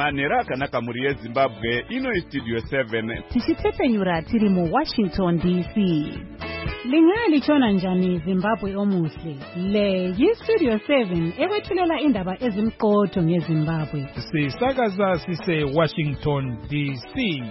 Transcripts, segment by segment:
manhero akanaka mhuri yezimbabwe. Ino istudio 7 tichitepfenyura tiri muWashington DC. Lingaya lichona njani Zimbabwe omuhle? Le yistudio 7 ekwethulela indaba ezimqotho ngeZimbabwe. Sisakaza sise Washington DC.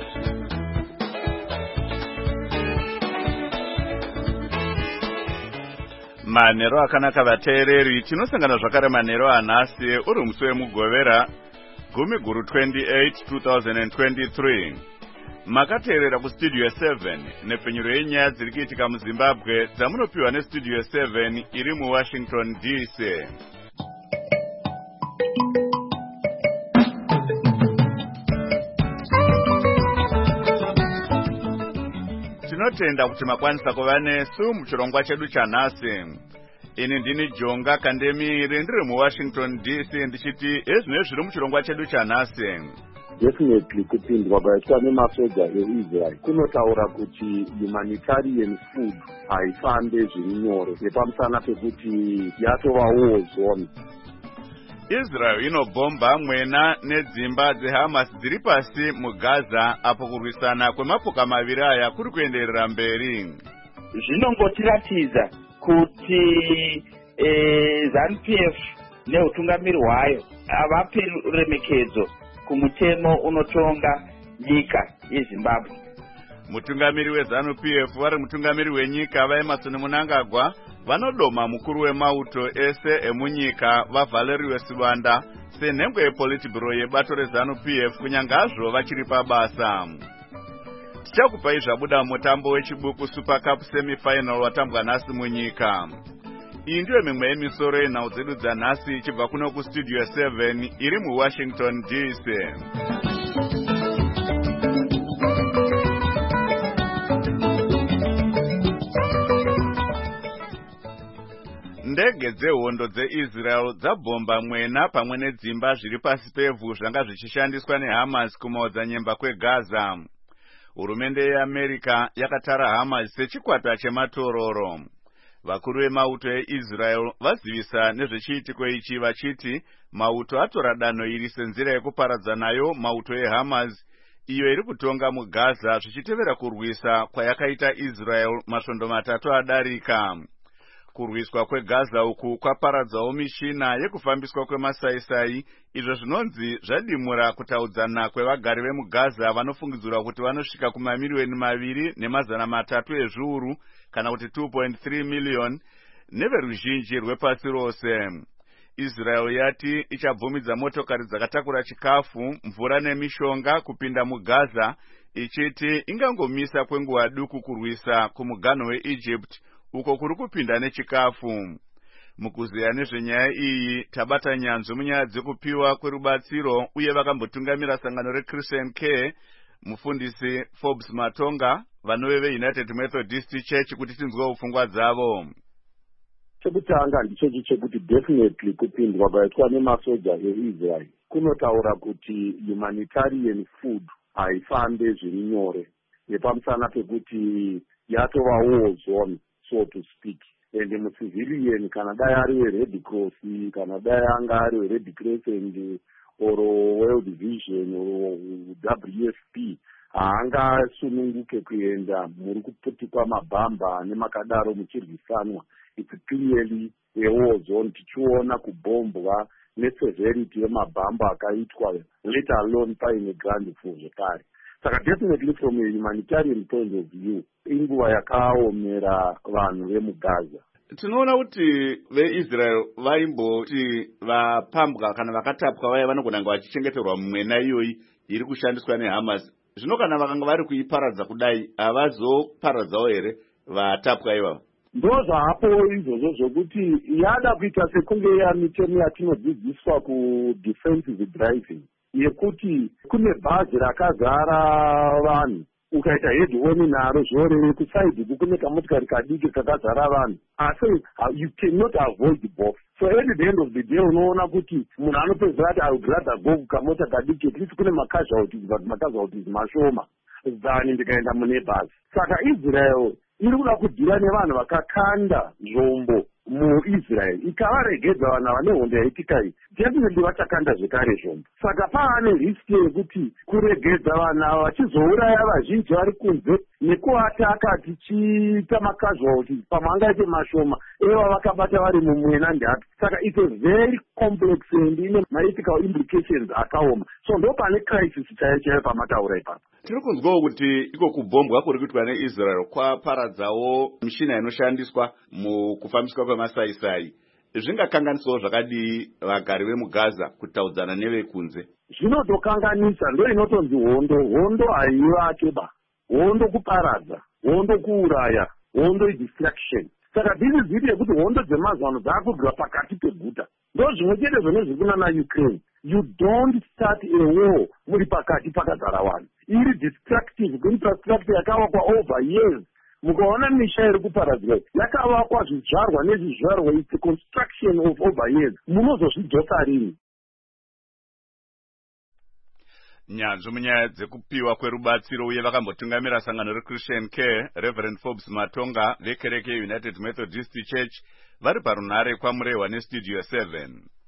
manhero akanaka vateereri. Tinosangana zvakare manhero anhasi uri musi wemugovera 10/28 2023. Makateerera kustudio 7 nepfenyuro yenyaya dziri kuitika muZimbabwe dzamunopiwa nestudio 7 iri muWashington DC. Tinotenda kuti makwanisa kuva nesu muchirongwa chedu chanhasi. Ini ndini Jonga Kandemiri ndiri muWashington DC ndichiti ezvino zviri muchirongwa chedu chanhasi. Definitely kupindwa kwaitwa nemasoja eIsrael kunotaura kuti humanitarian food haifambe zviri nyore nepamusana pekuti yatova war zone. Israel inobhomba mwena nedzimba dzeHamas dziri pasi muGaza apo kurwisana kwemapoka maviri aya kuri kuenderera mberi. Zvinongotiratidza kuti ZANU-PF neutungamiri hwayo havapi remekedzo kumutemo unotonga nyika yeZimbabwe. Mutungamiri weZANU-PF vari mutungamiri wenyika vaEmmerson Mnangagwa vanodoma mukuru wemauto ese emunyika vaValerio Sibanda senhengwe yepolitibhuro yebato reZANU-PF kunyangazvo vachiri pabasa. Tichakupai zvabuda mutambo wechibuku Super Cup semi-final watambwa nhasi munyika. Iyi ndiyo mimwe yemisoro yenhau dzedu dzanhasi ichibva kuno kustudio 7 iri muWashington DC. Ndege dzehondo dzeIsrael dzabhomba mwena pamwe nedzimba zviri pasi pevhu zvanga zvichishandiswa neHamas kumaodza nyemba kweGaza. Hurumende yeAmerica yakatara Hamas sechikwata chematororo. Vakuru vemauto eIsrael vazivisa nezvechiitiko ichi vachiti mauto atora danho iri senzira yekuparadza nayo mauto eHamas iyo iri kutonga muGaza zvichitevera kurwisa kwayakaita Israel masvondo matatu adarika. Kurwiswa kweGaza uku kwaparadzawo mishina yekufambiswa kwemasaisai izvo zvinonzi zvadimura kutaudzana kwevagari vemuGaza vanofungidzirwa kuti vanosvika kumamiliyoni 2.3 ezviuru kana kuti 2.3 miliyoni neveruzhinji rwepasi rose. Israel yati ichabvumidza motokari dzakatakura chikafu, mvura nemishonga kupinda muGaza ichiti ingangomisa kwenguva duku kurwisa kumuganho weEgypt uko kuri kupinda nechikafu. Mukuziya nezvenyaya iyi tabata nyanzvi munyaya dzekupiwa kwerubatsiro uye vakambotungamira sangano reChristian Care mufundisi Forbes Matonga vanove veUnited Methodist Church kuti tinzwe pfungwa dzavo. Chekutanga ndicho chekuti definitely kupindwa kwaitwa nemasoja eIsrael kunotaura kuti humanitarian food haifambe zviri nyore nepamusana pekuti yatova war zone so to speak. Ende mucivilian kana dai ari weRed Cross kana dai anga ari weRed Crescent or World Vision or WFP haangasununguke kuenda muri kuputikwa mabhamba nemakadaro muchirwisanwa. It's clearly a war zone. Tichiona kubhombwa neseverity yemabhamba akaitwa let alone paine grand for zvekare. Saka definitely from a humanitarian point of view inguva yakaomera vanhu vemuGaza. Tinoona kuti veIsrael vaimboti vapambwa kana vakatapwa vaya vanogona kunge vachichengeterwa mumwena iyoyi iri kushandiswa neHamas. Zvino kana vakanga vari kuiparadza kudai havazoparadzawo here vatapwa ivavo? Ndozvapo izvozvo zvokuti yada kuita sekunge yamitemo yatinodzidziswa kudefensive driving yekuti kune bhazi rakazara vanhu ukaita head on naro zvorere kusaidi kune kamotikari kadiki kakazara vanhu asi you cannot avoid both. So at the end of the day unoona kuti munhu anopedzera ati I would rather go kukamota kadiki at least kune macasualties but macasualties mashoma than ndikaenda mune bhazi. Saka Israel iri kuda kudhira nevanhu vakakanda zvombo muIsrael ikavaregedza vanhu vane hondo yaitika iyi definitely vachakanda zvekare zvombo. Saka paane riski yekuti kuregedza vana vachizouraya vazhinji vari kunze nekuvataka tichiita macasualties pamwe angaite mashoma eva vakabata vari mumwena ndatu. Saka it's a very complex and ine maethical implications akaoma. So ndo pane crisis chaiyo pamataura ipapo. Tiri kunzwawo kuti iko kubhombwa kuri kuitwa neIsrael kwaparadzawo mishina inoshandiswa mukufambiswa kwemasaisai. Zvingakanganisawo zvakadii vagari vemugaza kutaudzana nevekunze? Zvinotokanganisa, ndo inotonzi hondo haivakeba. Hondo kuparadza, hondo kuuraya, hondo distraction. Saka this is it yekuti hondo dzemazuva ano dzakubva pakati peguta. Ndo zvimwe chete zvine kuna na Ukraine. You don't start a war muri pakati pakagara vanhu. Iri destructive infrastructure yakavakwa over years. Mukaona misha iri kuparadzwa yakavakwa zvizvarwa nezvizvarwa, it's a construction of over years. Munozozvidzosa rini? Nyanzvi munyaya dzekupiwa kwerubatsiro uye vakambotungamira sangano reChristian Care, Reverend Forbes Matonga vekereke United Methodist Church vari parunhare kwamurehwa neStudio 7.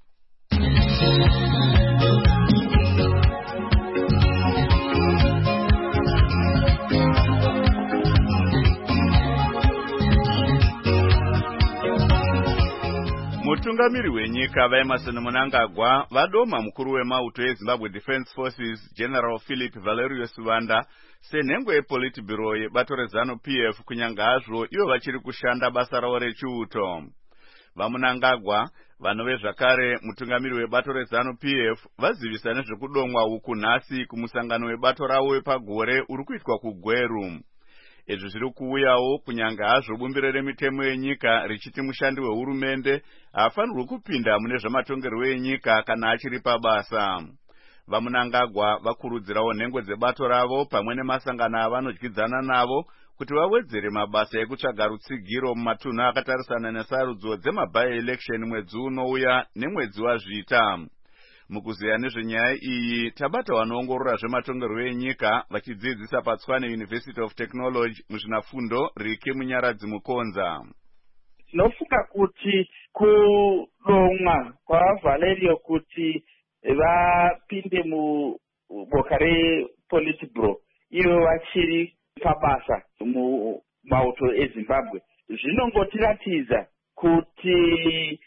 Mutungamiri wenyika vaEmerson Mnangagwa vadoma mukuru wemauto eZimbabwe Defence Forces General Philip Valerius Wanda senhengo yePolitburo yebato reZANU-PF kunyange hazvo ivo vachiri kushanda basa ravo rechiuto. VaMnangagwa vanove zvakare mutungamiri webato reZANU-PF vazivisa nezvekudomwa uku nhasi kumusangano webato ravo wepagore uri kuitwa kuGweru. Izvi zviri kuuyawo kunyange hazvo bumbiro remitemo yenyika richiti mushandi wehurumende hafanirwi kupinda mune zvamatongerwo enyika kana achiri pabasa. VaMnangagwa vakurudzirawo nhengo dzebato ravo pamwe nemasangano avanodyidzana navo kuti vawedzere mabasa ekutsvaga rutsigiro mumatunhu akatarisana nesarudzo dzemabhayi-election mwedzi unouya nemwedzi wazvita. Mukuziya nezvenyaya iyi tabata vanoongorora zvematongerwo enyika vachidzidzisa paTswane University of Technology muzvinafundo Riki Munyaradzi Mukonza. Tinofunga kuti kudomwa kwaValerio kuti vapinde muboka rePolitburo ivo vachiri pabasa mumauto eZimbabwe zvinongotiratidza kuti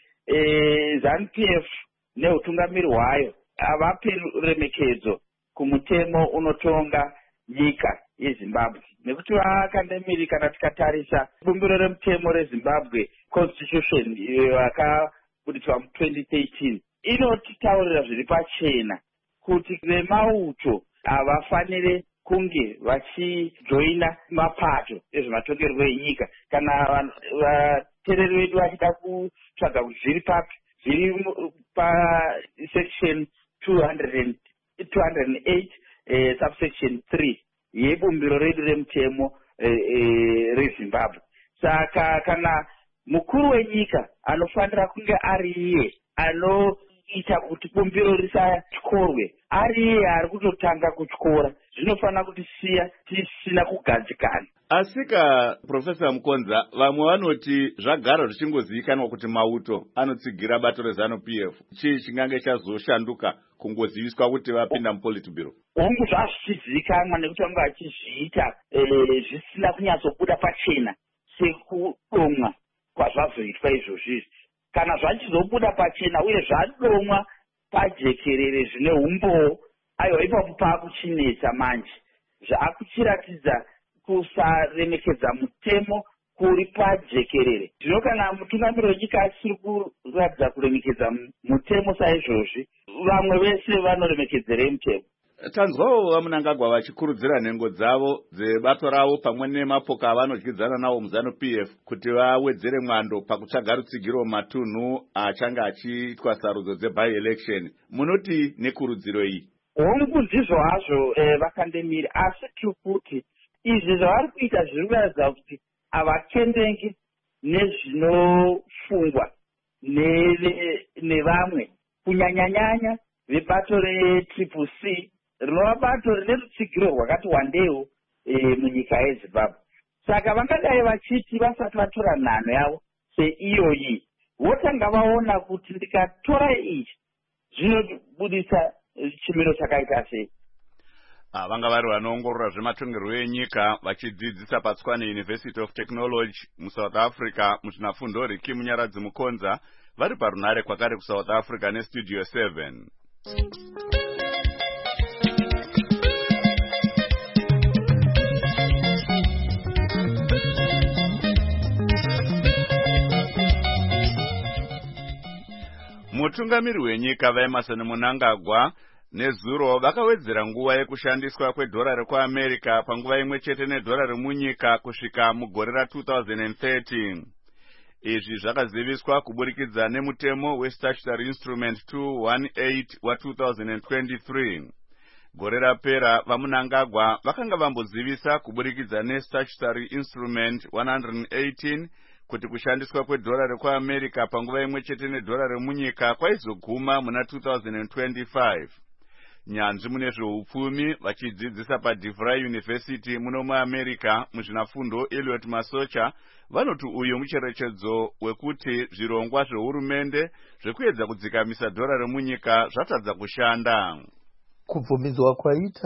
ZANU-PF neutungamiri hwayo havapi remekedzo kumutemo unotonga nyika yeZimbabwe. Nekuti vakandemiri kana tikatarisa bumbiro remutemo reZimbabwe constitution yakabudiswa mu2013 inotitaurira zviri pachena kuti vemauto havafanire kunge vachijoina mapato ezvematongerwo enyika kana vatereri vedu vachida kutsvaga kuti zviri papi zviri pasection 208 subsection 3 yebumbiro redu remutemo reZimbabwe. Saka kana mukuru wenyika anofanira kunge ari iye anoita kuti bumbiro risatyorwe, ari iye ari kutotanga kutyora, zvinofanira kuti siya tisina kugadzikana. Asika Professor Mukonza, vamwe vanoti zvagara zvichingozivikanwa kuti mauto anotsigira bato reZANU-PF. Chii chingange chazoshanduka kungoziviswa kuti vapinda muPolitburo? Hongu zvazvizivikanwa nekuti vanga vachizviita zvisina kunyatsobuda pachena sekudomwa kwazvazoitwa izvozvi. Kana zvachizobuda pachena uye zvadomwa pajekerere zvine umbowo, aiwa ipapo paakuchinetsa manje. Zvaakuchiratidza kusaremekedza mutemo kuri pajekerere. Zvino kana mutungamiri wenyika asiri kuratidza kuremekedza mutemo saizvozvi, vamwe vese vanoremekedzerei mutemo? Tanzwawo vaMnangagwa vachikurudzira nhengo dzavo dzebato ravo pamwe nemapoka avanodyidzana nawo muZANU-PF kuti vawedzere mwando pakutsvaga rutsigiro mumatunhu achange achiitwa sarudzo dzebhayi-election. Munoti nekurudziro iyi? Hongu ndizvo hazvo vakandemiri, asi tiri kuti izvi zvavari kuita zviri kuratidza kuti havakendengi nezvinofungwa nevamwe kunyanyanyanya vebato reCCC rinova bato rine rutsigiro rwakati wandewo munyika yeZimbabwe. Saka vangadai vachiti vasati vatora nhano yavo seiyoyi votanga vaona kuti ndikatora ichi zvinobudisa chimiro chakaita sei? Vanga vari vanoongorora zvematongerwo enyika vachidzidzisa paTswane University of Technology muSouth Africa muzvinafundo Riki Munyaradzi Mukonza vari parunare kwakare kuSouth Africa neStudio 7. Mutungamiri wenyika vaEmmerson Mnangagwa nezuro vakawedzera nguva yekushandiswa kwedhora rekuAmerica panguva imwe chete nedhora remunyika kusvika mugore ra2030. Izvi zvakaziviswa kuburikidza nemutemo weStatutory Instrument 218 wa2023. Gore rapera vaMnangagwa vakanga vambozivisa kuburikidza neStatutory Instrument 118 kuti kushandiswa kwedhora rekuAmerica panguva imwe chete nedhora remunyika kwaizoguma muna 2025. Nyanzvi mune zveupfumi vachidzidzisa paDeVry University muno muAmerica muzvinafundo Elliot Masocha vanoti uyu mucherechedzo wekuti zvirongwa zvehurumende zvekuedza kudzikamisa dhora remunyika zvatadza kushanda. Kubvumidzwa kwaita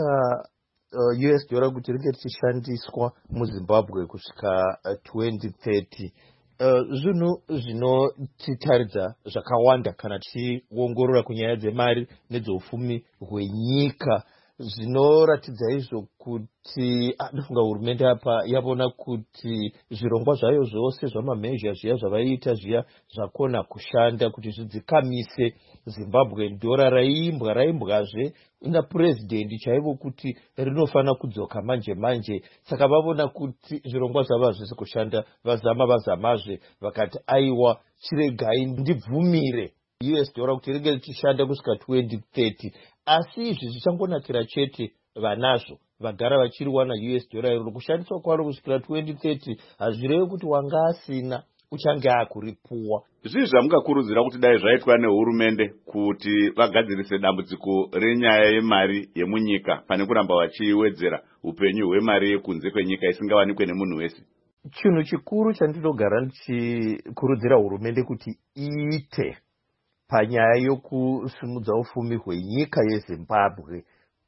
US dollar kuti ringe richishandiswa muZimbabwe kusvika 2030 zvinhu zvinotitaridza zvakawanda kana tichiongorora kunyaya dzemari nedzeupfumi hwenyika. Zvinoratidza izvo kuti ndofunga hurumende apa yavona kuti zvirongwa zvayo zvose zvamamezha zviya zvavaiita zviya zvakona kushanda kuti zvidzikamise Zimbabwe dhora raimbwazve napurezidendi chaivo kuti rinofana kudzoka manje. Saka vavona kuti zvirongwa zvavo hazvisi kushanda, vazamazve vakati aiwa chiregai ndibvumire US dollar kuti ringe richishanda kusvika 2030. Asi izvi zvichangonakira chete vanazvo vagara vachiriwana US dollar iro kushandiswa kwaro kusvikira 2030 hazvirevi kuti wanga asina uchange akuripuwa. Zvizvi zvamungakurudzira kuti dai zvaitwa nehurumende kuti vagadzirise dambudziko renyaya yemari yemunyika pane kuramba vachiwedzera upenyu hwemari yekunze kwenyika isingawanikwe nemunhu wese? Chinhu chikuru chandinogara ndichikurudzira hurumende kuti iite panyaya yokusimudza upfumi hwenyika yeZimbabwe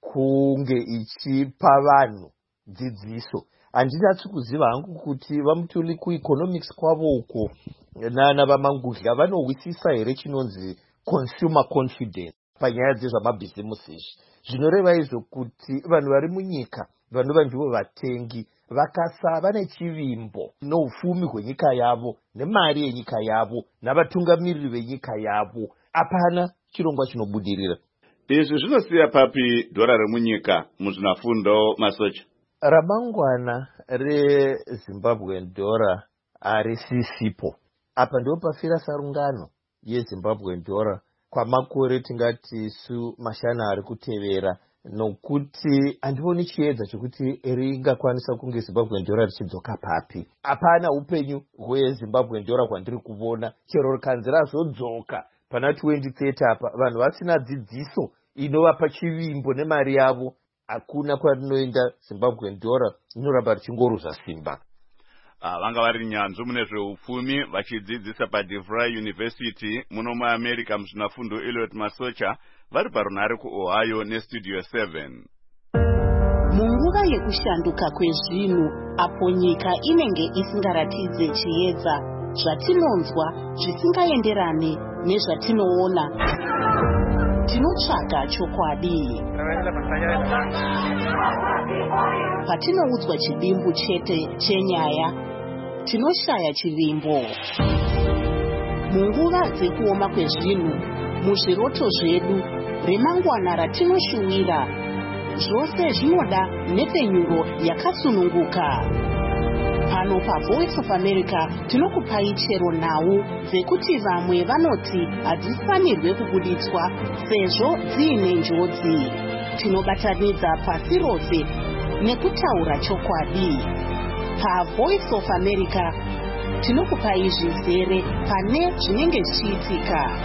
kunge ichipa vanhu dzidziso. Handinatsi kuziva hangu kuti vamutuli kueconomics kwavo uko nana vamangudya vanowisisa here chinonzi consumer confidence panyaya dzezvamabhizimusi izvi. Zvinoreva izvo kuti vanhu vari munyika vanova ndivo vatengi vakasava nechivimbo noupfumi hwenyika yavo nemari yenyika yavo navatungamiriri venyika yavo, hapana chirongwa chinobudirira. Izvi zvinosiya papi dhora remunyika muzvinafundo Masocha? Ramangwana reZimbabwean dollar harisisipo. Apa ndipo pafira sarungano yeZimbabwean dollar kwamakore tingati su mashana ari kutevera, nokuti handivoni chiedza chokuti ringakwanisa kunge Zimbabwean dollar richidzoka papi. Hapana upenyu hweZimbabwean dollar kwandiri kuona, chero rikanzi razodzoka pana 2030 apa vanhu vasina dzidziso inovapa chivimbo nemari yavo, hakuna kwarinoenda Zimbabwean dollar inoramba richingoruza simba. Vanga vari nyanzvi mune zveupfumi vachidzidzisa paDeVry University muno muAmerica muzvinafundo Elliot Masocha vari parunare kuOhio neStudio 7. Munguva yekushanduka kwezvinhu apo nyika inenge isingaratidze chiedza, zvatinonzwa zvisingaenderane nezvatinoona, tinotsvaga chokwadi. Patinoudzwa chivimbo chete chenyaya, tinoshaya chivimbo. Munguva dzekuoma kwezvinhu, muzviroto zvedu, remangwana ratinoshuwira, zvose zvinoda nhepfenyuro yakasununguka. Pano paVoice of America tinokupai chero nhau dzekuti vamwe vanoti hadzifanirwe kubuditswa sezvo dziine njodzi. Tinobatanidza pasi rose nekutaura chokwadi. PaVoice of America tinokupai zvizere pane zvinenge zvichiitika.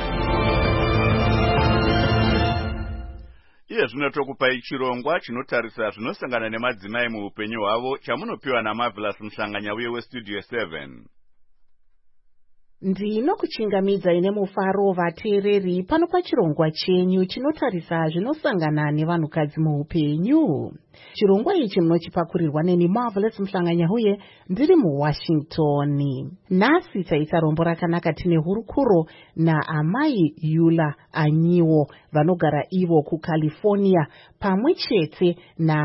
Iye zvino tokupai chirongwa chinotarisa zvinosangana nemadzimai muupenyu hwavo chamunopiwa naMarvelous Mushanganya uye weStudio 7. Ndinokuchingamidza ine mufaro vateereri pano pachirongwa chenyu chinotarisa zvinosangana nevanhukadzi muupenyu. Chirongwa ichi munochipakurirwa neni Marvelous Mhlanganyahuye ndiri muWashington. Nhasi taita rombo rakanaka tine hurukuro naamai Yula Anyiwo vanogara ivo kuCalifornia pamwe chete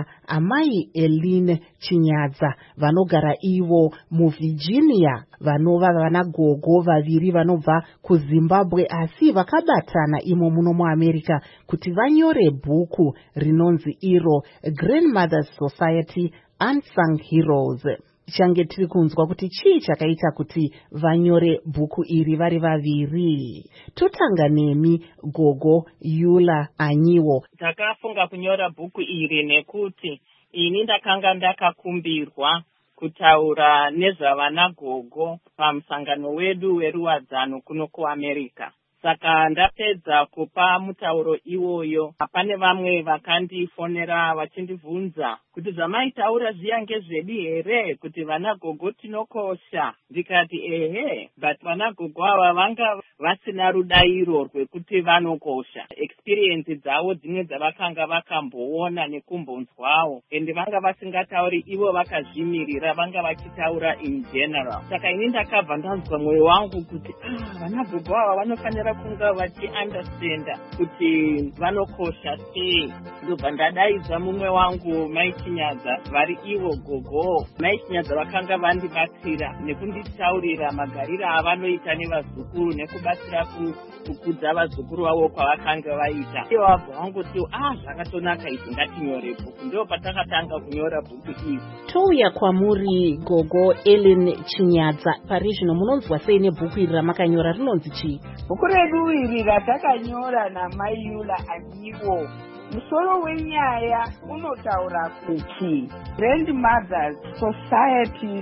naamai Eline Chinyadza vanogara ivo muVirginia, vanova vanagogo vaviri vanobva kuZimbabwe asi vakabatana imo muno muAmerica kuti vanyore bhuku rinonzi iro Grandmothers Society Unsung Heroes. Change tiri kunzwa kuti chii chakaita kuti vanyore bhuku iri vari vaviri. Totanga nemi gogo Yula Anyiwo. Ndakafunga kunyora bhuku iri nekuti ini ndakanga ndakakumbirwa kutaura nezvavanagogo pamusangano wedu weruwadzano kuno kuAmerica. Saka ndapedza kupa mutauro iwoyo, pane vamwe vakandifonera vachindibvunza kuti zvamaitaura zviya ngezvedu here, kuti vanagogo tinokosha. Ndikati ehe, but vanagogo ava vanga vasina rudairo rwekuti vanokosha. Experience dzavo dzimwe dzavakanga vakamboona nekumbonzwawo, ende vanga vasingatauri ivo vakazvimirira, vanga vachitaura in general. Saka ini ndakabva ndanzwa mwoyo wangu kuti vanagogo ava vanofanira kunga vachiandastenda kuti vanokosha sei. Ndobva ndadaidza mumwe wangu Mai Chinyadza, vari ivo gogo. Mai Chinyadza vakanga vandibatsira nekunditaurira magariro avanoita nevazukuru nekubatsira kukudza vazukuru vavo kwavakanga vaita. Ivo vabva vangoti zvakatonaka izvi, ngatinyore bhuku. Ndo patakatanga kunyora bhuku iri. Touya kwamuri gogo Ellen Chinyadza, pari zvino munonzwa sei nebhuku iri ramakanyora, rinonzi chii? Bhuku redu iri ratakanyora naMai Yula Anyiwo, musoro wenyaya unotaura kuti Grandmothers Society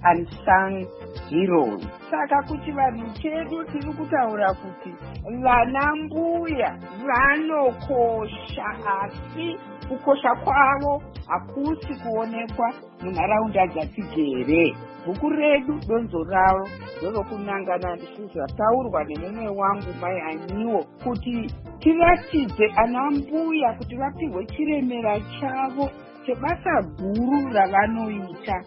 Unsung Heroes. Saka kuti vanhu chedu tiri kutaura kuti vana mbuya vanokosha, asi kukosha kwavo hakusi kuonekwa munharaunda dzatigere. Bhuku redu donzo ravo ndorokunangana ndizvataurwa nemumwe wangu Mai Anyiwo kuti tiratidze ana mbuya kuti vapihwe chiremera chavo chebasa guru ravanoita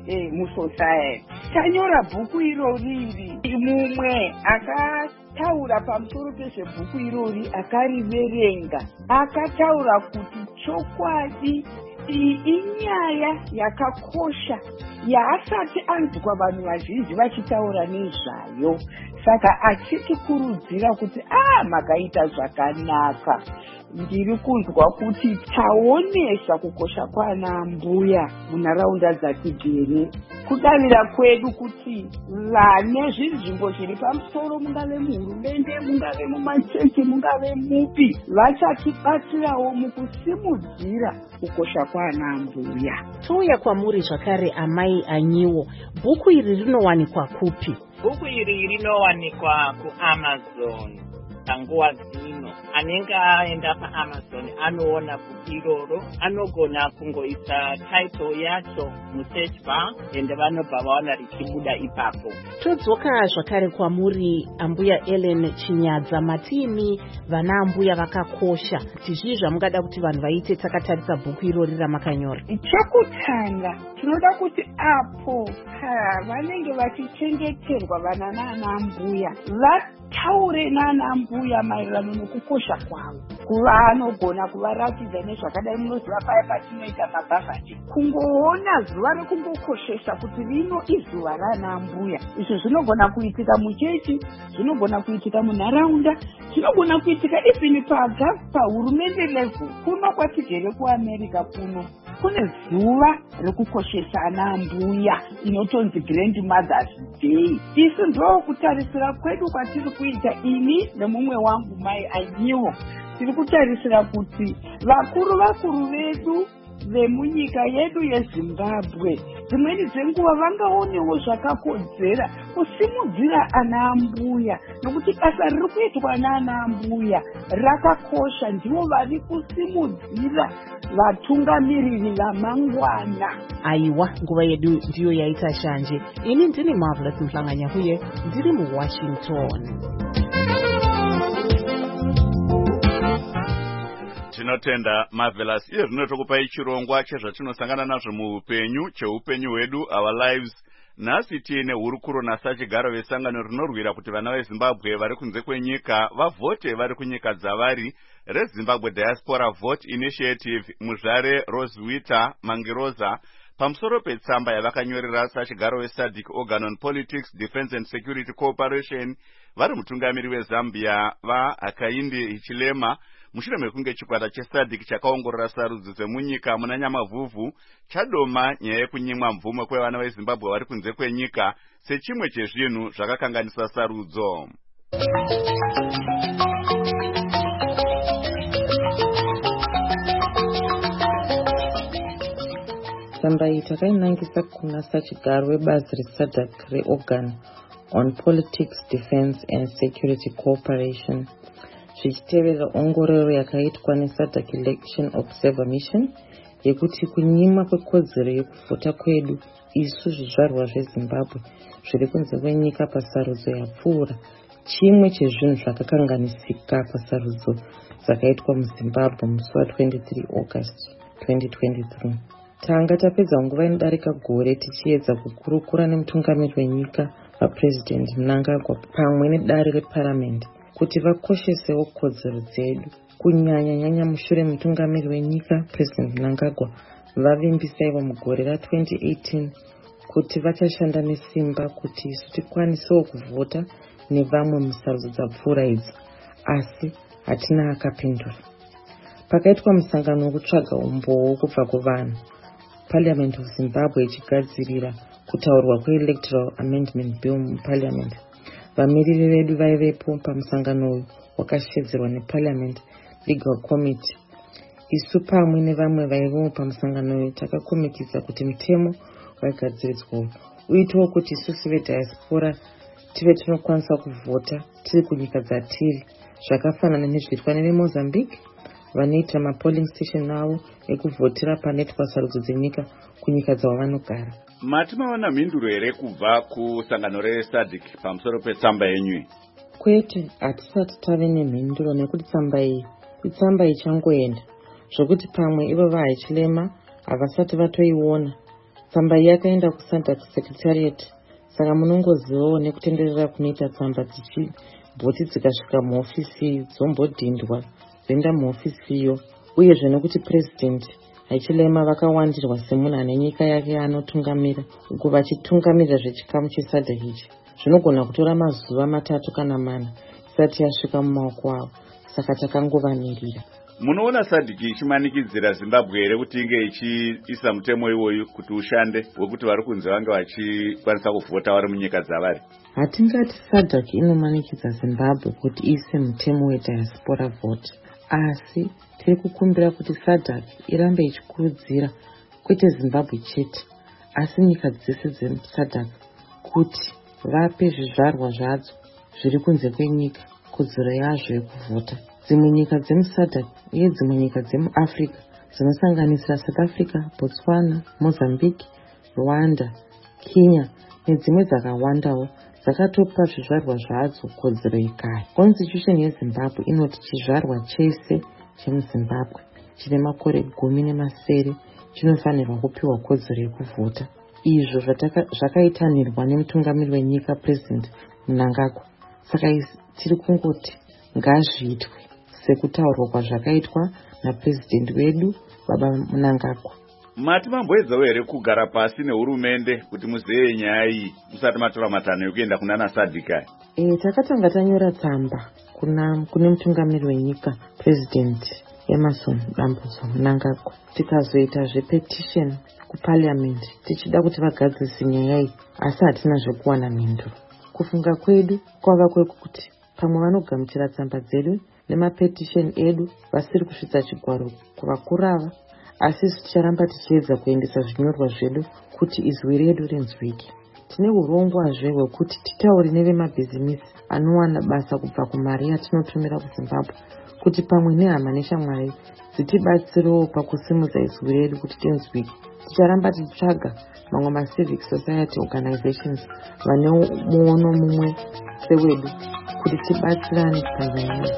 musociety. Tanyora bhuku irori, mumwe akataura pamusoro pezvebhuku irori akariverenga akataura kuti chokwadi iyi inyaya yakakosha yaasati anzwa vanhu vazhinji vachitaura nezvayo. Saka achitikurudzira kuti makaita zvakanaka. Ndiri kunzwa kuti taonesa kukosha kwana mbuya munharaunda dzatigere. Kudavira kwedu kuti vane zvinzvimbo zviri pamusoro, mungave muhurumende, mungave mumachechi, mungave mupi, vachatibatsirawo mukusimudzira kukosha kwana mbuya. Touya kwamuri zvakare Amai Anyiwo, bhuku iri rinowanikwa kupi? Bhuku iri rinowanikwa kuAmazon. Panguva dzino anenge aenda paAmazon anoona bhuku iroro, anogona kungoisa title yacho musearch bar ende vanobva vaona richibuda ipapo. Todzoka zvakare kwamuri ambuya Ellen Chinyadza, matini vana ambuya vakakosha, tizvii zvamungada kuti vanhu vaite takatarisa bhuku irori ramakanyora? Chekutanga tinoda kuti apo vanenge vachichengeterwa vana naana mbuya vataure naana mbuya maererano nekukosha kwavo, kuva anogona kuvaratidza nezvakadai. Munoziva paya patinoita mabhavhati, kungoona zuva rekungokoshesa kuti rino izuva raana mbuya. Izvi zvinogona kuitika muchechi, zvinogona kuitika munharaunda, zvinogona kuitika even pahurumende level. Kuno kwatigere kuAmerica kuno kune zuva rekukoshesa ana mbuya inotonzi Grandmothers Day. Isu ndo kutarisira kwedu kwatiri kuita ini nemumwe wangu Mai Anyiwo. Tiri kutarisira kuti vakuru vedu vemunyika yedu yezimbabwe dzimweni dzenguva vangaonewo zvakakodzera kusimudzira ana ambuya, nokuti basa riri kuitwa naana ambuya rakakosha. Ndivo vari kusimudzira vatungamiriri vamangwana. Aiwa, nguva yedu ndiyo yaita shanje. Ini ndini Marvelous Mhlanganyahuye, ndiri muWashington. Tinotenda Marvelous. Iye zvino tokupai chirongwa chezvatinosangana nazvo muupenyu, cheupenyu hwedu, our lives. Nhasi tiine hurukuro nasachigaro vesangano rinorwira kuti vana veZimbabwe vari kunze kwenyika vavhote vari kunyika dzavari, reZimbabwe Diaspora Vote Initiative, muzvare Roswitha Mangiroza, pamusoro petsamba yavakanyorera sachigaro veSADC Organ on Politics, Defense and Security Cooperation, vari mutungamiri weZambia vaHakainde Hichilema, mushure mekunge chikwata cheSADC chakaongorora sarudzo dzemunyika muna Nyamavhuvhu chadoma nyaya yekunyimwa mvumo kwevana veZimbabwe vari kunze kwenyika sechimwe chezvinhu zvakakanganisa sarudzo. Tsamba iyi takainangisa kuna sachigaro webazi reSADC reOrgan on Politics, Defense and Security Cooperation, zvichitevera ongororo yakaitwa neSADC Election Observer Mission yekuti kunyima kwekodzero yekuvhota kwedu isu zvizvarwa zveZimbabwe zviri kunze kwenyika pasarudzo yapfuura chimwe chezvinhu zvakakanganisika pasarudzo dzakaitwa muZimbabwe musi wa23 August 2023. Tanga tapedza nguva inodarika gore tichiedza kukurukura nemutungamiri wenyika vaPresident Mnangagwa pamwe nedare reParliament kuti vakoshesewo kodzero dzedu, kunyanya mushure mutungamiri wenyika President Mnangagwa vavimbisaiwo mugore ra2018 kuti vachashanda nesimba kuti isu tikwanisewo kuvhota nevamwe musarudzo dzapfuura idzi, asi hatina akapindura. Pakaitwa musangano wekutsvaga umboo kubva kuvanhu, Parliament of Zimbabwe ichigadzirira kutaurwa kweElectoral Amendment Bill muParliament. Vamiriri vedu vaivepo pamusangano uyu wakashedzerwa neParliament Legal Committee. Isu pamwe nevamwe vaivewo pamusangano uyu takakumikidza kuti mutemo waigadziridzwa uitewo kuti isusu veDiaspora tive tinokwanisa kuvhota tiri kunyika dzatiri, zvakafanana nezvitwa neveMozambique vanoita mapolling station avo ekuvhotera panoitwa sarudzo dzenyika kunyika dzavanogara. Mati maona mhinduro here kubva kusangano reSADC pamusoro petsamba yenyu? Kwete, hatisati tave nemhinduro nekuti tsamba iyi itsamba ichangoenda zvokuti pamwe ivo vaHichilema havasati vatoiona. Tsamba iyi yakaenda kuSADC Secretariat, saka munongozivawo nekutenderera kunoita tsamba dzichibhoti dzikasvika muhofisi dzombodhindwa dzoenda muhofisi iyo, uyezve nekuti President Hichilema vakawandirwa semunhu ane nyika yake anotungamira uko vachitungamirira zvechikamu cheSADC ichi. Zvinogona kutora mazuva 3 kana 4 isati yasvika mumaoko avo, saka takangovanirira. Munoona SADC ichimanikidzira Zimbabwe here kuti inge ichiisa mutemo iwoyu kuti ushande wekuti vari kunze vange vachikwanisa kuvhota vari munyika dzavari? Hatingati SADC inomanikidza Zimbabwe kuti iise mutemo weDiaspora Vote, asi tiri kukumbira kuti SADC irambe ichikurudzira kwete Zimbabwe chete asi nyika dzese dzeSADC kuti vape zvizvarwa zvadzo zviri kunze kwenyika kodzero yazvo yekuvhota. Dzimwe nyika dzemuSADC uye dzimwe nyika dzemuAfrica dzinosanganisira South Africa, Botswana, Mozambique, Rwanda, Kenya nedzimwe dzakawandawo dzakatopa zvizvarwa zvadzo kodzero ikaya. Constitution yeZimbabwe inoti chizvarwa chese chemuZimbabwe chine makore 18 chinofanirwa kupiwa kodzero yekuvhota. Izvo zvakaitanirwa nemutungamiri wenyika President Mnangagwa. Saka tiri kungoti ngazviitwe sekutaurwa kwazvakaitwa naPresident wedu Baba Mnangagwa. Mati mamboedzawo here kugara pasi nehurumende kuti muzeye nyaya iyi musati matora matanho ekuenda kunana SADC? Takatanga tanyora tsamba kune mutungamiri wenyika President Emmerson Dambudzo Mnangagwa, tikazoita zvepetition kuParliament tichida kuti vagadzise nyaya iyi, asi hatina zvekuwana mhinduro. Kufunga kwedu kwava kwekuti pamwe vanogamuchira tsamba dzedu nemapetition edu vasiri kusvitsa chigwaro kuvakuru ava, asi ticharamba tichiedza kuendesa zvinyorwa zvedu kuti izwi redu rinzwike. Tine urongwazve hwekuti titaure nevemabhizimisi anowana basa kubva kumari yatinotumira kuZimbabwe kuti pamwe nehama neshamwari dzitibatsirewo pakusimudza izwi redu kuti tinzwike. Ticharamba tichitsvaga mamwe macivic society organizations vane muono mumwe sewedu kuti tibatsirane panyaya.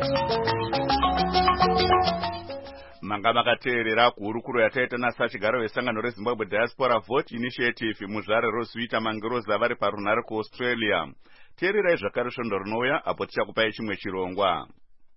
manga makateerera kuhurukuro yataita nasachigaro vesangano rezimbabwe diaspora vote initiative muzvare rozviita mangeroza vari parunhare kuaustralia. Teererai zvakare svondo rinouya apo tichakupai chimwe chirongwa.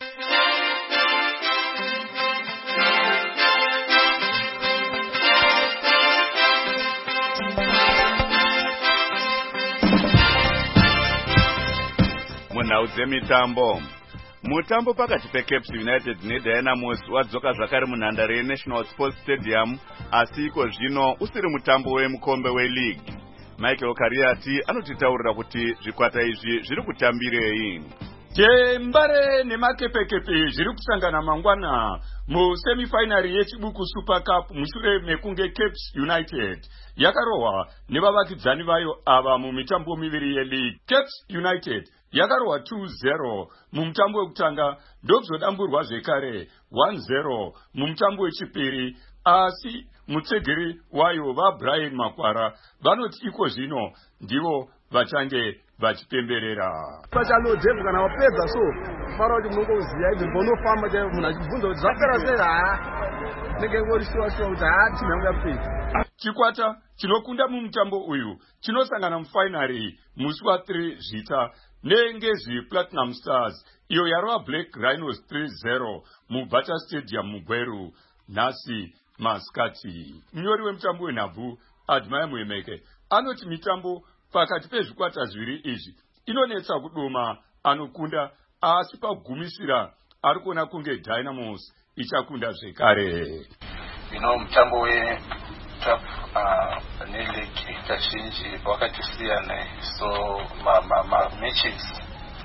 Munhau dzemitambo. Mutambo pakati peCapes United neDynamos wadzoka zvakare munhandare yeNational Sports Stadium, asi iko zvino usiri mutambo wemukombe weleague. Michael Kariati anotitaurira kuti zvikwata izvi zviri kutambirei. Chembare nemakepekepe zviri kusangana mangwana musemifinari yechibuku Super Cup mushure mekunge Capes United yakarohwa nevavakidzani vayo ava mumitambo miviri yeleague. Capes United yakarohwa 2-0 mumutambo wekutanga ndokuzodamburwa zvekare 1-0 mumutambo wechipiri, asi mutsegeri wayo vaBrian Makwara vanoti iko zvino ndivo vachange vachipemberera. Pachalo Dave kana wapedza so fara kuti munongoziya izvo mbonofamba chaivo munhu achibvunza kuti zvapera sei nenge ngorisiwa kuti timu yangu yapedza. Chikwata chinokunda mumutambo uyu chinosangana mufinary musi wa3 zvita nengezvi Platinum Stars iyo yarova Black Rhinos 3-0 muBata Stadium muGweru nhasi masikati. Munyori wemutambo wenhabvu Admire Muemeke anoti mitambo pakati pezvikwata zviviri izvi inonetsa kudoma anokunda, asi pakugumisira ari kuona kunge Dynamos ichakunda zvekare. Mutambo weCup neleague kazhinji wakatisiyana, so matches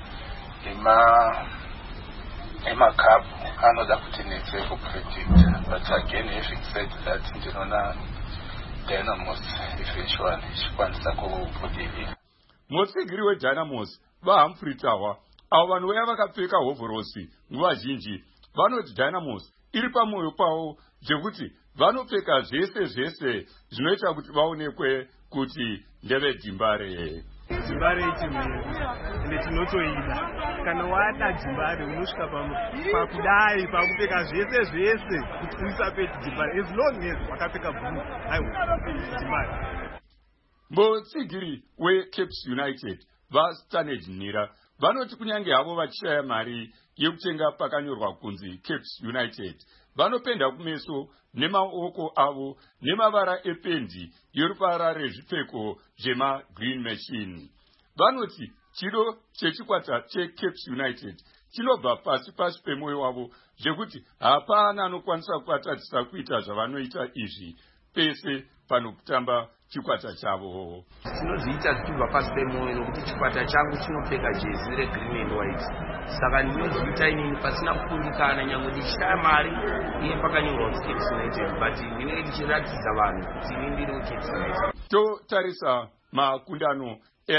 emacup anoda kuti netse kupredict, but again having said that ndinoona Dynamos eventually ichikwanisa kubudirira. Mutsigiri weDynamos vaHumphrey Tahwa avo vanhu vaya vakapfeka hovhorosi nguva zhinji vanoti Dynamos iri pamwoyo pavo zvekuti vanopfeka zvese zvinoita kuti vaonekwe kuti ndeve Dzimbare. Dzimbare ichimwe ende tinotoida kana wada Dzimbare unosvika pakudai pakupfeka zvese kuti usapeti Dzimbare as long as wakapfeka bhuru aiwa Dzimbare. Mutsigiri weCapes United vaStanage Nhira vanoti kunyange havo vachishaya mari yekutenga pakanyorwa kunzi Capes United vanopenda kumeso nemaoko avo nemavara ependi yoruvara rezvipfeko zvemagreen machine. Vanoti chido chechikwata cheCapes United chinobva pasi pemwoyo wavo zvekuti hapana anokwanisa kuvatadzisa kuita zvavanoita izvi pese panokutamba chikwata chavo. Tinozviita zvichibva pasi pemwoyo nokuti chikwata changu chinopfeka jezi regreen and white, saka ndinozviita inini pasina kukundikana nyangwe ndichishaya mari iye pakanyorwa kuti Capes United, but ndinenge ndichiratidza vanhu kuti ini ndiri weCapes United. Totarisa makundano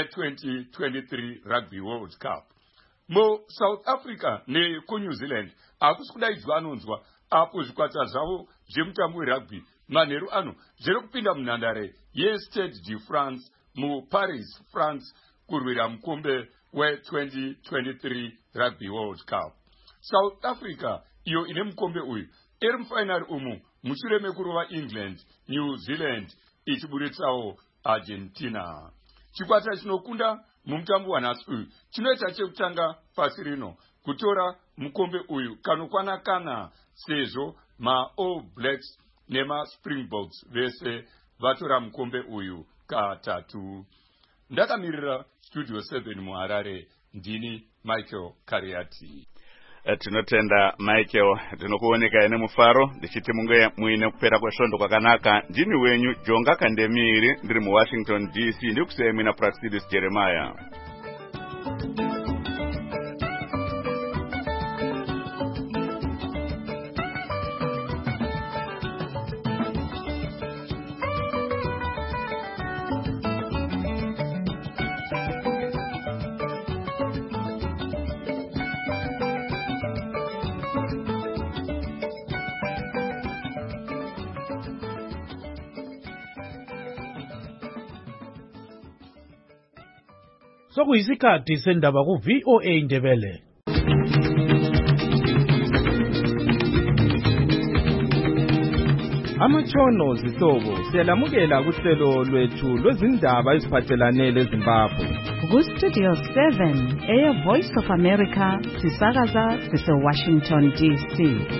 e2023 Rugby World Cup. MuSouth Africa nekuNew Zealand hakusi kudaidzwa anonzwa apo zvikwata zvavo zvemutambo werugby manheru ano zviri kupinda munhandare yeStade de France muParis, France kurwira mukombe we2023 Rugby World Cup. South Africa iyo ine mukombe uyu iri mufinari umu mushure mekurova England, New Zealand ichiburitsawo Argentina. Chikwata chinokunda mumutambo wanhasi uyu chinoita chekutanga pasi rino kutora mukombe uyu kanokwana sezvo maAll Blacks nemaSpringboks vese vatora mukombe uyu katatu. Ndakamirira Studio 7 muHarare, ndini Michael Kariati. Tinotenda Michael, tinokuoneka nemufaro ndichiti munge muine kupera kwesvondo kwakanaka. Ndini wenyu Jonga Kandemiri, ndiri muWashington DC, ndikusiyai muina Praxidis Jeremiah. Sokuyisikhathi sendaba ku-VOA Indebele. Amatshono zihlobo siyalamukela kuhlelo lwethu lwezindaba eziphathelane leZimbabwe. Ku-Studio 7 Voice of America sisakaza sise-Washington DC.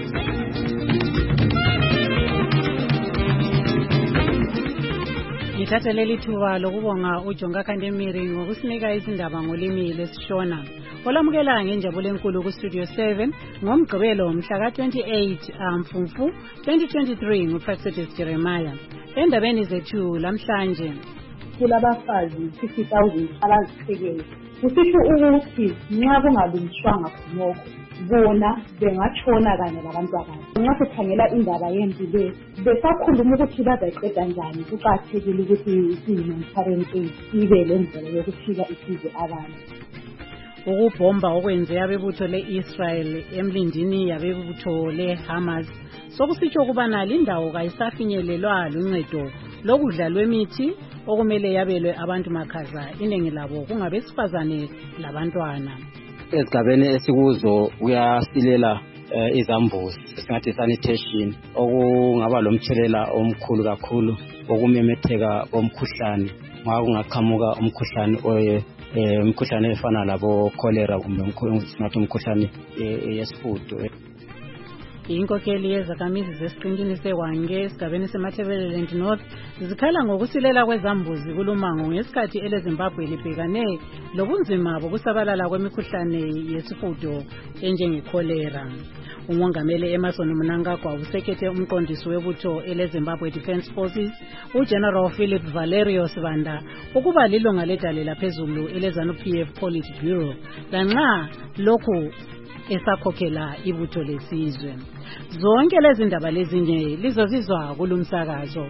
Ngithatha leli thuba lokubonga uJonga Kandemiri ngokusinika izindaba ngolimi lesishona. Olamukela ngenjabulo enkulu ku-Studio 7 ngomgqibelo mhla ka-28 Mfumfu 2023 nguProfetus Jeremiah. Endabeni zethu lamhlanje, kulabafazi 50,000 abazithekele. Kusisho ukuthi nxa kungalungiswanga khonokho bona bengatshona kanye labantu abanye. Nxa sikhangela indaba yempi le, besakhuluma ukuthi bazayiqeda njani. Kuqakathekile ukuthi i-humanitarian aid ibe lendlela yokufika isize abantu. Ukubhomba okwenze abebutho le-Israel emlindini yabebutho le-Hamas sokusitsho ukubana lindawo kayisafinyelelwa luncedo lokudla lwemithi okumele yabelwe abantu makhaza, iningi labo kungabesifazane labantwana. Esigabeni esikuzo uyasilela izambuzi singathi sanitation okungaba lomthelela omkhulu kakhulu okumemetheka komkhuhlane nxa kungaqhamuka umkhuhlane efana labo cholera kumbe singathi umkhuhlane yesihudo. Inkokheli yezakhamizi zesiqintini seWange esigabeni seMatabeleland North zikhala ngokusilela kwezambuzi kulumango ngesikhathi eleZimbabwe libhekane lobunzima bokusabalala kwemikhuhlane yesihudo enjengecholera. Umongameli Emerson Mnangagwa usekethe umqondisi webutho eleZimbabwe Defence Forces uGeneral Philip Valerio Sibanda ukuba lilunga ledale laphezulu eleZANU-PF Politburo lanxa lokhu esakhokhela ibutho lesizwe. Zonke lezi ndaba lezinye lizozizwa kulumsakazo.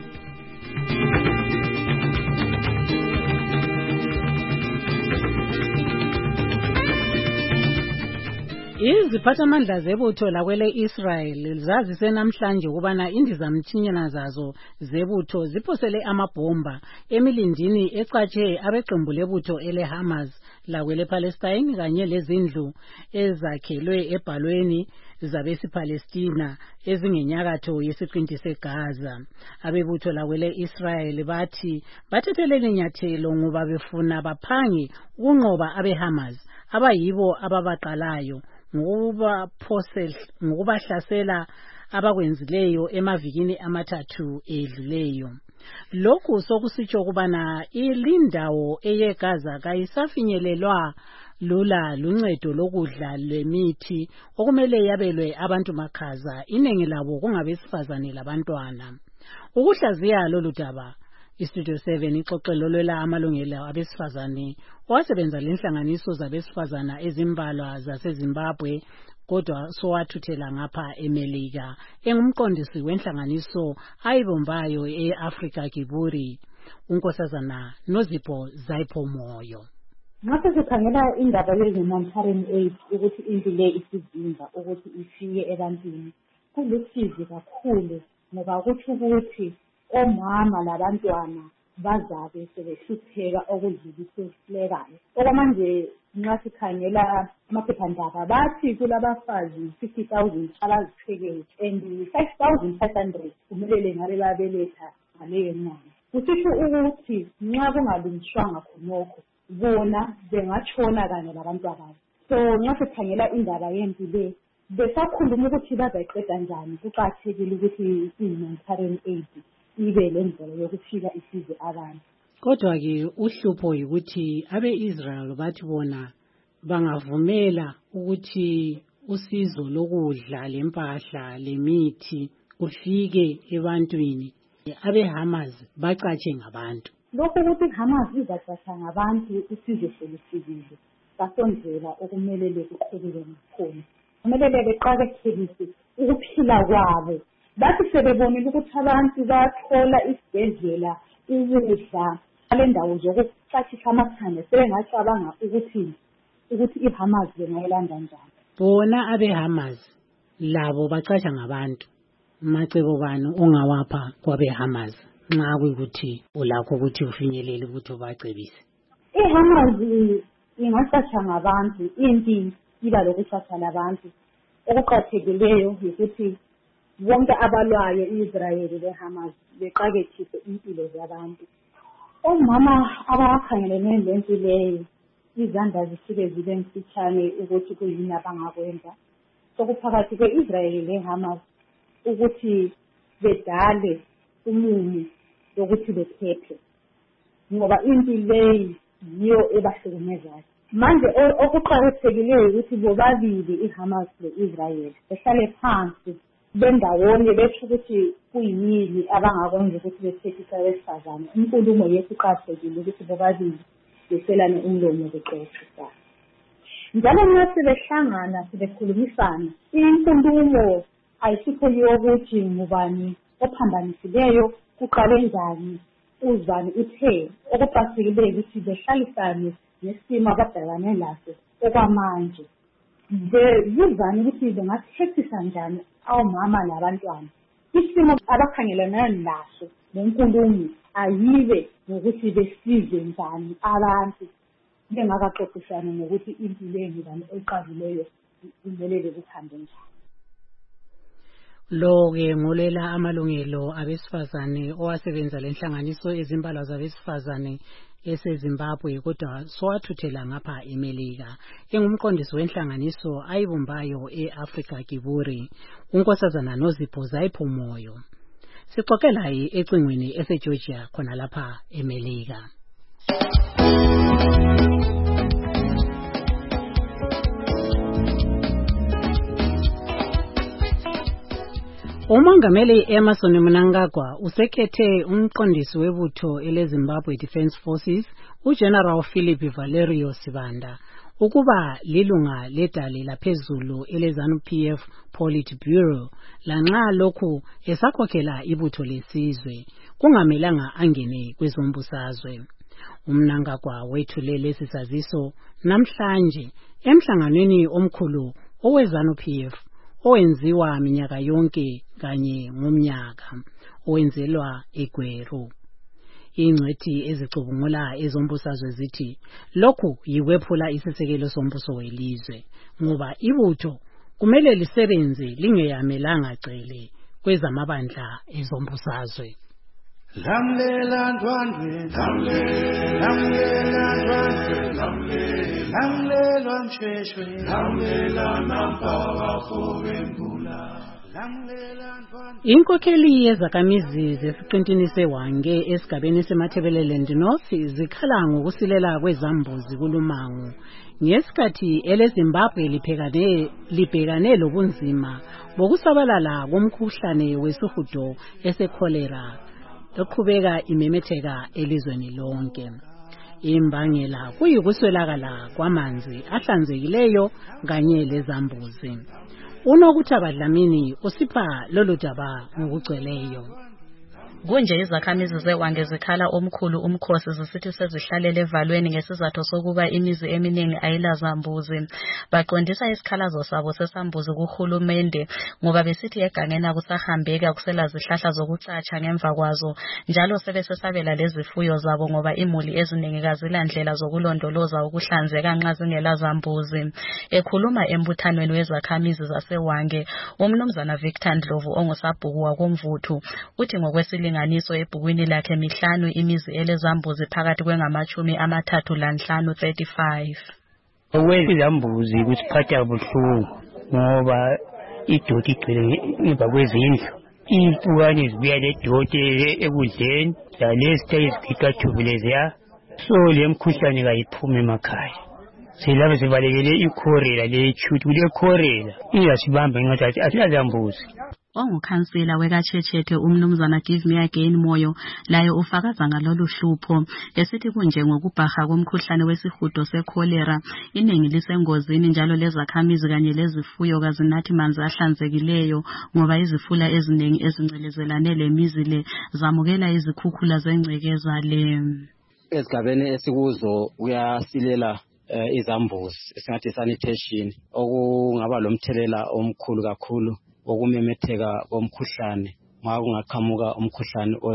Iziphathamandla zebutho lakwele Israel zazise namhlanje ukubana indizamthinyana zazo zebutho ziphosele amabhomba emilindini ecatshe abeqembu lebutho eleHamas lakwele Palestine kanye lezindlu ezakhelwe ebhalweni zabesipalestina ezingenyakatho yesiqinti seGaza. Abebutho lakwele Israel bathi bathethelele inyathelo ngoba befuna baphange ukunqoba abeHamas abayibo ababaqalayo ngokubahlasela abakwenzileyo emavikini amathathu edluleyo. Lokhu sokusitsho ukubana ilindawo eyeGaza kayisafinyelelwa lula luncedo lokudla lemithi okumele yabelwe abantu makhaza, iningi labo kungabesifazane labantwana. Ukuhlaziya lolu daba, iStudio 7 ixoxelo lwela amalungelo abesifazane owasebenza lenhlanganiso zabesifazana ezimbalwa zaseZimbabwe kodwa sowathuthela ngapha eMelika, engumqondisi wenhlanganiso ayibombayo eAfrica Kiburi, unkosazana Nozipho Zaipho Moyo. Nxa sikhangela indaba ye-humanitarian aid ukuthi into le isizimba ukuthi ifike ebantwini, kulusizi kakhulu ngoba kuthi ukuthi omama labantwana bazabe sebehlupheka okudluliselekayo. Okwamanje nxa sikhangela amaphephandaba bathi kulabafazi 50,000 abazithekele and 5,500 kumele ngabe babeletha ngaleyo nyanga. Kusisho ukuthi nxa kungalungiswanga khonokho bona bengatshona kanye labantu abanye. So nxa sikhangela indaba yempi le, besakhuluma ukuthi bazayiqeda njani. Kuqakathekile ukuthi i-humanitarian aid ibe lendlela yokufika isize abantu. Kodwa-ke uhlupho yikuthi abe-Israel bathi bona bangavumela ukuthi usizo lokudla lempahla lemithi kufike ebantwini, abe-Hamas bacatshe ngabantu. Lokhu ukuthi Hamas izacatsha ngabantu usizo solufikile basondlela okumele kuqhubeke ngakhona. Kumele beqakathekise ukuphila kwabo. Bathi sebebonile ukuthi abantu bathola isibhedlela, ukudla, alendawo zokucatshisa amakhanda, sebengacabanga ukuthi iHamas bengayilanda njani. Bona abe-Hamas labo bacatsha ngabantu. Macebo bani ongawapha kwabe-Hamas nxa kuyikuthi ulakho ukuthi ufinyelele ukuthi ubacebise? iHamas ingacatsha ngabantu, impi iba lokucatsha labantu. Okuqathekileyo yikuthi wonke abalwayo i-Israyeli le-Hamas beqakethise impilo zabantu. Omama abakhangelene lento leyo, izandla zisuke zibe mfitshane ukuthi kuyini abangakwenza. Sokuphakathi kwe-Israyeli le-Hamas ukuthi bedale umumo wokuthi bephephe, ngoba impi leyi yiyo ebahlukumezayo. Manje okuqakathekileyo ukuthi bobabili iHamas le-Israel behlale phansi bendawonye besho ukuthi kuyini abangakwenza ukuthi bephephisa abesifazane. Inkulumo yethu iqakathekile ukuthi bobabili beselane umlomo beqoqisana. Njalo nxa sebehlangana sebekhulumisana, inkulumo ayisikho yokuthi ngubani ophambanisileyo, kuqale njani, uzibani uthe. Okuqakathekileyo ukuthi behlalisane nesimo ababhekane laso okwamanje. Bezizane ukuthi bengathethisa njani omama labantwana. Isimo abakhangelana naso nenkulumo ayibe ngokuthi besize njani abantu bengakaxoxisana ngokuthi impilo yengane eqabileyo kumele bekuhambe njani. Lo-ke ngolela amalungelo abesifazane owasebenza lenhlanganiso ezimbalwa zabesifazane eseZimbabwe kodwa sowathuthela ngapha eMelika. Engumqondisi wenhlanganiso ayibumbayo e-Africa Kiburi, unkosazana Nozipho Zayipho Moyo. Sixoxela ecingweni eseGeorgia khona lapha eMelika. Umongameli Emmerson Mnangagwa usekhethe umqondisi webutho eleZimbabwe Defence Forces uGeneral Philip Valerio Sibanda ukuba lilunga ledale laphezulu eleZANU-PF Politburo lanxa lokhu esakhokhela ibutho lesizwe kungamelanga angene kwezombusazwe. Umnangagwa wethule lesi saziso namhlanje emhlanganweni omkhulu oweZANU-PF owenziwa minyaka yonke kanye ngomnyaka owenzelwa eGweru. Ingcwethi ezicubungula ezombusazwe zithi lokhu yikwephula isisekelo sombuso welizwe ngoba ibutho kumele lisebenze lingeyamelanga cele kwezamabandla ezombusazwe. Lamlela ndwandwe, lamlela ndwandwe, lamlela msheshwe, lamlela nampaka fowembula. Inkokheli yezakhamizi zesiqintini seWange esigabeni seMathebeleland North zikhala ngokusilela kwezambuzi kulumango ngesikhathi eleZimbabwe libhekane lobunzima bokusabalala komkhuhlane wesihudo esekholera eqhubeka imemetheka elizweni lonke. Imbangela kuyikuswelakala kwamanzi ahlanzekileyo kanye lezambuzi. Unokuthaba Dlamini usipha lolu daba ngokugcweleyo. Kunje izakhamizi zeWange zikhala omkhulu umkhosi zisithi sezihlalele evalweni ngesizathu sokuba imizi eminingi ayilazambuzi. Baqondisa isikhalazo sabo sesambuzi kuhulumende ngoba besithi egangeni akusahambeka kusela zihlahla zokucatsha ngemva kwazo njalo sebesesabela lezifuyo zabo ngoba imuli eziningi kazilandlela zokulondoloza ukuhlanzeka nxa zingelazambuzi. Ekhuluma embuthanweni wezakhamizi zaseWange, umnumzana Victor Ndlovu ongusabhuku wakomvuthu uthi ngokwesilinganiso ebhukwini lakhe mihlanu imizi elezambuzi phakathi kwengama-35 35. Okwezambuzi kusiphatha buhlungu ngoba idoti igcwele ngemva kwezindlu, impukane zibuya ledoti ekudleni zalezitha izigigajubile ziya, so le mkhuhlane kayiphumi emakhaya. Silapho sibalekele ikhorela lechuthi kule khorela iyasibamba ngathi asilazambuzi. Ongukhansela wekaChechethe umnumzana Give Me Again Moyo laye ufakaza ngalolu hlupho esithi kunje ngokubhaha komkhuhlane wesihudo sekholera iningi lisengozini njalo lezakhamizi kanye lezifuyo kazinathi manzi ahlanzekileyo ngoba izifula eziningi ezingcelezelane lemizi le zamukela izikhukhula zengcekeza le. Esigabeni esikuzo uyasilela izambuzi esingathi sanitation okungaba lomthelela omkhulu kakhulu okumemetheka komkhuhlane ma kungaqhamuka umkhuhlane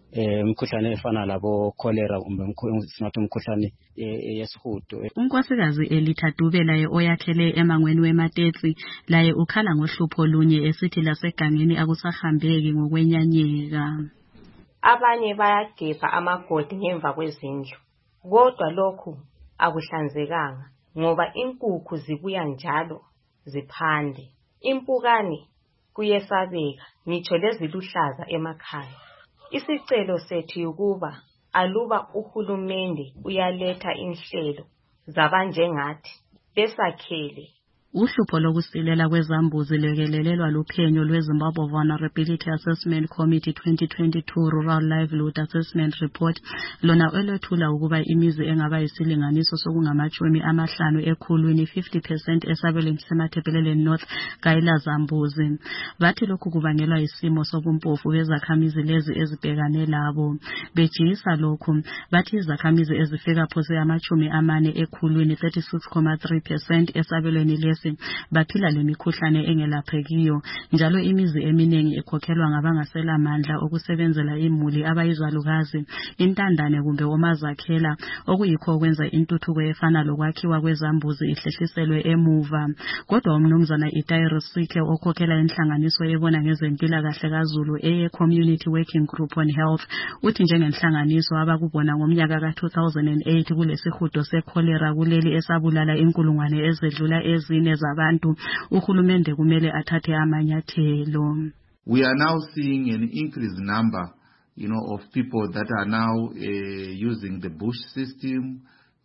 imikhuhlane efana labo cholera kumbe singathi umkhuhlane yesihudo. Unkosikazi Elitha Dube laye oyakhele emangweni wematetsi laye ukhala ngohlupho lunye esithi lasegangeni akusahambeki ngokwenyanyeka. Abanye bayagebha amagodi ngemva kwezindlu, kodwa lokhu akuhlanzekanga ngoba inkukhu zibuya njalo ziphande. Impukane kuyesabeka ngitsho leziluhlaza emakhaya. Isicelo sethu ukuba aluba uhulumende uyaletha inhlelo zabanjengathi besakhele. Uhlupho lokusilela kwezambuzi lekelelelwa luphenyo lweZimbabwe Vulnerability Assessment Committee 2022 Rural Livelihood Assessment Report lona elwethula ukuba imizi engaba yisilinganiso sokungamachumi 50 ekhulwini 50% esabelweni seMatabeleland North kayila zambuzi. Bathi lokhu kubangelwa isimo sobumpofu bezakhamizi lezi ezibhekane labo. Bejisa lokhu bathi izakhamizi ezifika phose 40 ekhulwini 36.3% esabelweni lesi baphila lemikhuhlane engelaphekiyo njalo imizi eminingi ekhokhelwa ngabangasela mandla okusebenzela imuli abayizalukazi intandane kumbe omazakhela okuyikho okwenza intuthuko efana lokwakhiwa kwezambuzi ihlehliselwe emuva. Kodwa umnumzana Itairu Sike okhokhela inhlanganiso ebona ngezempilakahle kaZulu Community Working Group on Health uthi njengenhlanganiso abakubona ngomnyaka ka2008 kulesihudo secholera kuleli esabulala inkulungwane ezedlula ezine zabantu uhulumende kumele athathe amanyathelo. We are now seeing an increased number of people that are now using the bush system.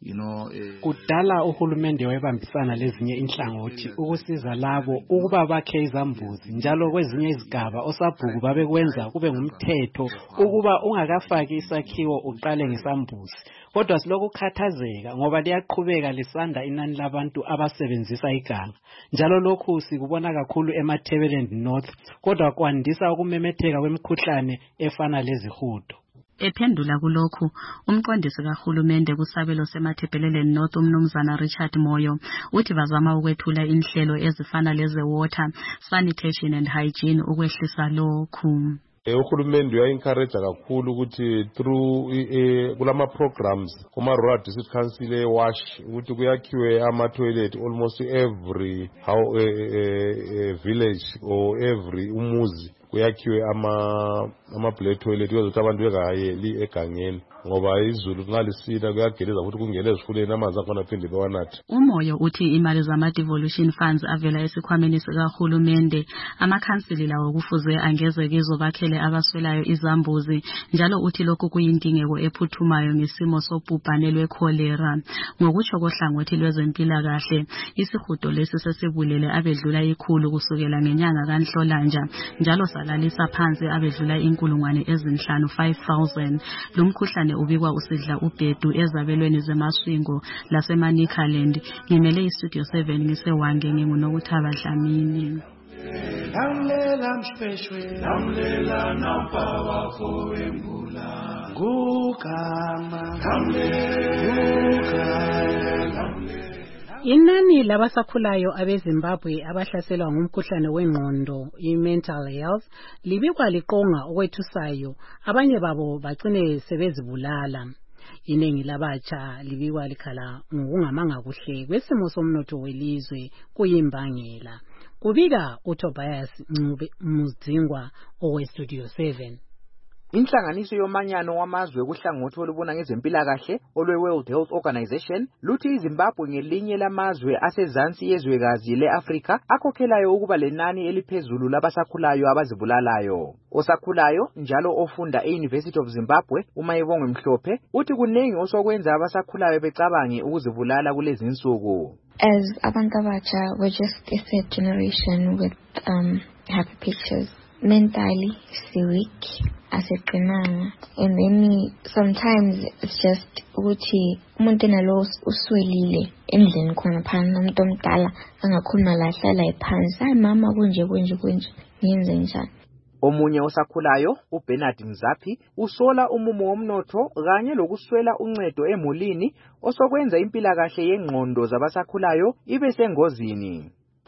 Kudala uhulumende wayebambisana lezinye inhlangothi ukusiza labo ukuba bakhe izambuzi njalo kwezinye izigaba osabhuku babekwenza kube ngumthetho ukuba ungakafaki isakhiwo uqale ngesambuzi. Kodwa silokukhathazeka ngoba liyaqhubeka lisanda inani labantu abasebenzisa iganga. Njalo lokhu sikubona kakhulu eMatabeleland North kodwa kwandisa ukumemetheka kwemikhuhlane efana lezihudo. Ephendula kulokhu umqondisi kahulumende kusabelo seMatabeleland North umnumzana Richard Moyo uthi bazama ukwethula inhlelo ezifana leze water sanitation and hygiene ukwehlisa lokhu. Uhulumende uya-encourage kakhulu ukuthi through kulama programs kuma rural district council wash ukuthi kuyakhiwe ama-toilet almost every village or every umuzi kuyakhiwe ama-play toilet ukuze abantu bengayeli egangeni ngoba izulu ngalisina kuyageleza ukuthi kungene ezifuleni amanzi akhona aphinde bewanathe. Umoyo uthi imali zama-devolution funds avela esikhwameni sikahulumende amakhansili lawo kufuze angeze kizo bakhele abaswelayo izambuzi njalo uthi lokhu kuyindingeko ephuthumayo ngesimo sobhubhane lwekholera. Ngokutsho kohlangothi lwezempilakahle isihudo lesi sesibulele abedlula ikhulu kusukela ngenyanga kaNhlolanja njalo salalisa phansi abedlula inkulungwane ezinhlanu 5,000. Lumkhuhlane ubikwa usidla ubhedu ezabelweni zemaswingo laseManicaland. Ngimele iStudio 7 ngisewange nginguNokuthaba Dlamini. Lamlela mshweshwe lamlela nampaba fowembula ngugama lamlela. Inani labasakhulayo abeZimbabwe abahlaselwa ngumkhuhlane wengqondo i-mental health libikwa liqonga okwethusayo abanye babo bagcine sebezibulala. Iningi labatsha libikwa likhala ngokungamanga kuhle kwesimo somnotho welizwe kuyimbangela. Kubika uTobias Ncube Mudzingwa oweStudio 7. Inhlanganiso yomanyano wamazwe kuhlangothi olubona ngezempilakahle olwe-World Health Organization luthi iZimbabwe ngelinye lamazwe asezansi yezwekazi le-Afrika akhokhelayo ukuba lenani eliphezulu labasakhulayo abazibulalayo. Osakhulayo njalo ofunda e-University of Zimbabwe uMayibongwe Mhlophe uthi kunengi osokwenza abasakhulayo becabange ukuzibulala kulezi insuku. As abantu abatsha, we're just a third generation with happy pictures. Mentally, si weak, asiqinanga, and then sometimes it's just ukuthi umuntu nalo uswelile endlini khona phana umuntu omdala angakhuluma la hlala ephansi hayi mama kunje ngiyenze njani. Omunye osakhulayo uBernard Mzaphi usola umumo womnotho kanye lokuswela uncedo emulini osokwenza impilakahle yengqondo zabasakhulayo ibe sengozini.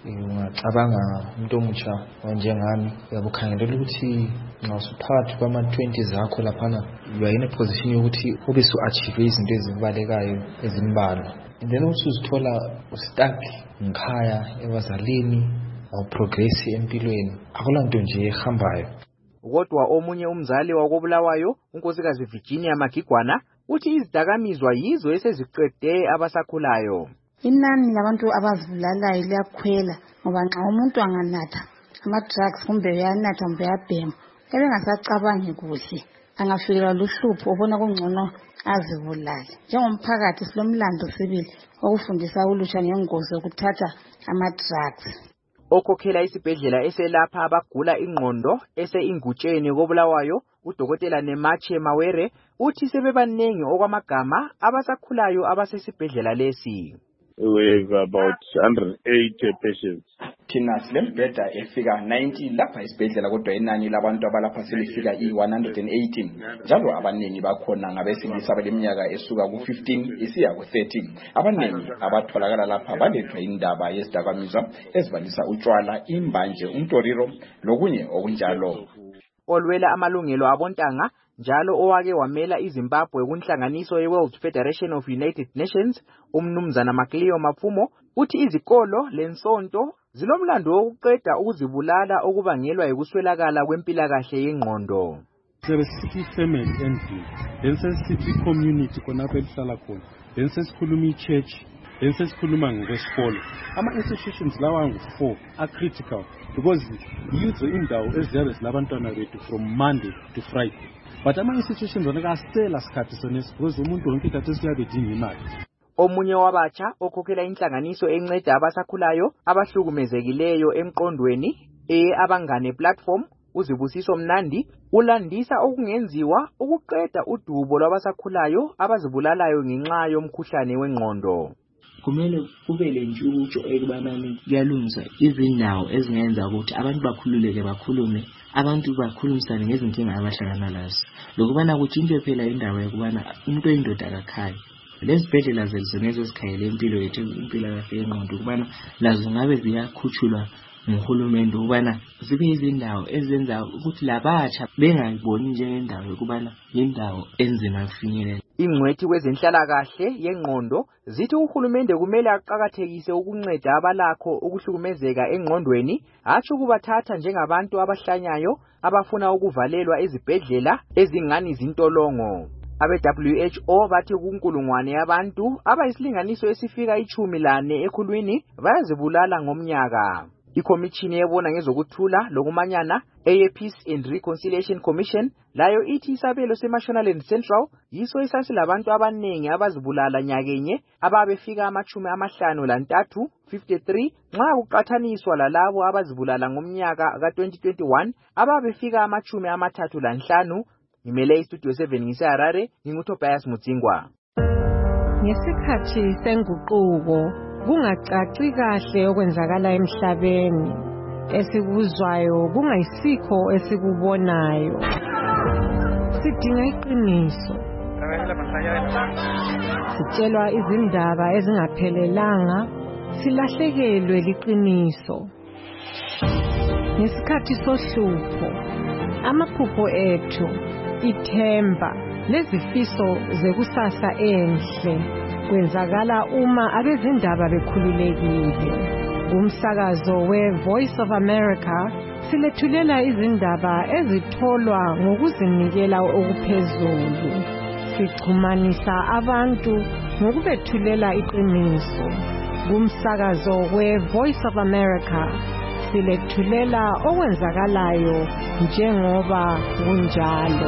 ungacabanga umuntu omutsha njengami uyabukhangelela ukuthi nxa usuphakathi kwama-20 zakho laphana you are in a position yokuthi ube su-achieve izinto ezibalekayo ezimbalwa, and then usuzithola ustuck ngikhaya ebazalini awuprogresi empilweni, akula nto nje ehambayo. Kodwa omunye umzali wakobulawayo unkosikazi Virginia Magigwana uthi izidakamizwa yizo eseziqede abasakhulayo. Inani labantu abazibulalayo liyakhwela ngoba nxa umuntu anganatha ama-drugs kumbe uyanatha kumbe uyabhema ebengasacabangi kuhle angafikelwa luhlupho ubona kungcono azibulale. Njengomphakathi silomlando sibili okufundisa ulutsha ngengozi yokuthatha ama-drugs. Okhokhela isibhedlela eselapha abagula ingqondo ese-Ingutsheni kobulawayo udokotela Nemache Mawere uthi sebebanengi okwamagama abasakhulayo abasesibhedlela lesi. We have about 108 patients. Thina silembheda efika 90 lapha esibhedlela kodwa inani labantu abalapha selifika i-118 njalo abaningi bakhona ngabesilisa abaleminyaka esuka ku-15 isiya ku-13. Abaningi abatholakala lapha balethwa indaba yezidakamizwa ezibalisa utshwala, imbanje, umtoriro lokunye okunjalo. Olwela amalungelo abontanga njalo owake wamela iZimbabwe kunhlanganiso ye-World Federation of United Nations umnumzana Macleo Mapfumo uthi izikolo lensonto zilomlando wokuqeda ukuzibulala okubangelwa yikuswelakala kwempilakahle yengqondo. Sesithi family endlini, then sesithi community khonapho elihlala khona, then sesikhuluma i-church, then sesikhuluma ngesikolo. Ama-institutions lawa ngu-4 are critical because yizo indawo eziyabe zilabantwana bethu from Monday to Friday. But ama-institutions wona kasela sikhathi sonesi because umuntu wonke ikhathi esiyabe edinga imali. Omunye wabatsha okhokhela inhlanganiso enceda abasakhulayo abahlukumezekileyo emqondweni abangane platform uZibusiso Mnandi ulandisa okungenziwa ukuqeda udubo lwabasakhulayo abazibulalayo ngenxa yomkhuhlane wengqondo. Kumele kube lentshukutsho ekubanani kuyalungisa izindawo ezingenza ukuthi abantu bakhululeke bakhulume, abantu bakhulumisane ngezinkinga abahlangana lazo. Lokubana kutshintshwe phela indawo yokubana umuntu oyindoda akakhaya. Lezibhedlela zelizonezo zikhayele impilo yethu, impilakahle yengqondo ukubana lazo ngabe ziyakhutshulwa nguhulumende ukubana zibe izindawo ezenza ukuthi labatsha bengayiboni njengendawo yokubana yindawo enzima ukufinyelela. Ingcwethi kwezenhlalakahle yengqondo zithi uhulumende kumele aqakathekise ukunceda abalakho ukuhlukumezeka engqondweni, hatshi ukubathatha njengabantu abahlanyayo abafuna ukuvalelwa ezibhedlela ezingani zintolongo. Abe-WHO bathi kunkulungwane yabantu abayisilinganiso esifika 14 ekhulwini bayazibulala ngomnyaka. Ikomishini ebona ngezokuthula lokumanyana Peace and Reconciliation Commission layo ithi isabelo seMashonaland Central yiso esasilabantu abanengi abazibulala nyakenye ababefika 53 nxa kuqathaniswa lalabo abazibulala ngomnyaka ka-2021 ababefika 35. Ngimele iStudio 7 ngiseHarare, nginguTobias Mutsingwa. Ngesikhathi senguquko kungacaci kahle okwenzakala emhlabeni, esikuzwayo kungayisikho esikubonayo. Sidinga iqiniso. Sitshelwa izindaba ezingaphelelanga, silahlekelwe liqiniso. Ngesikhathi sohlupho, amaphupho ethu, ithemba lezifiso zekusasa enhle kwenzakala uma abezindaba bekhululekile. Kumsakazo we-Voice of America silethulela izindaba ezitholwa ngokuzinikela okuphezulu. Sixhumanisa abantu ngokubethulela iqiniso. Kumsakazo we-Voice of America silethulela okwenzakalayo njengoba kunjalo.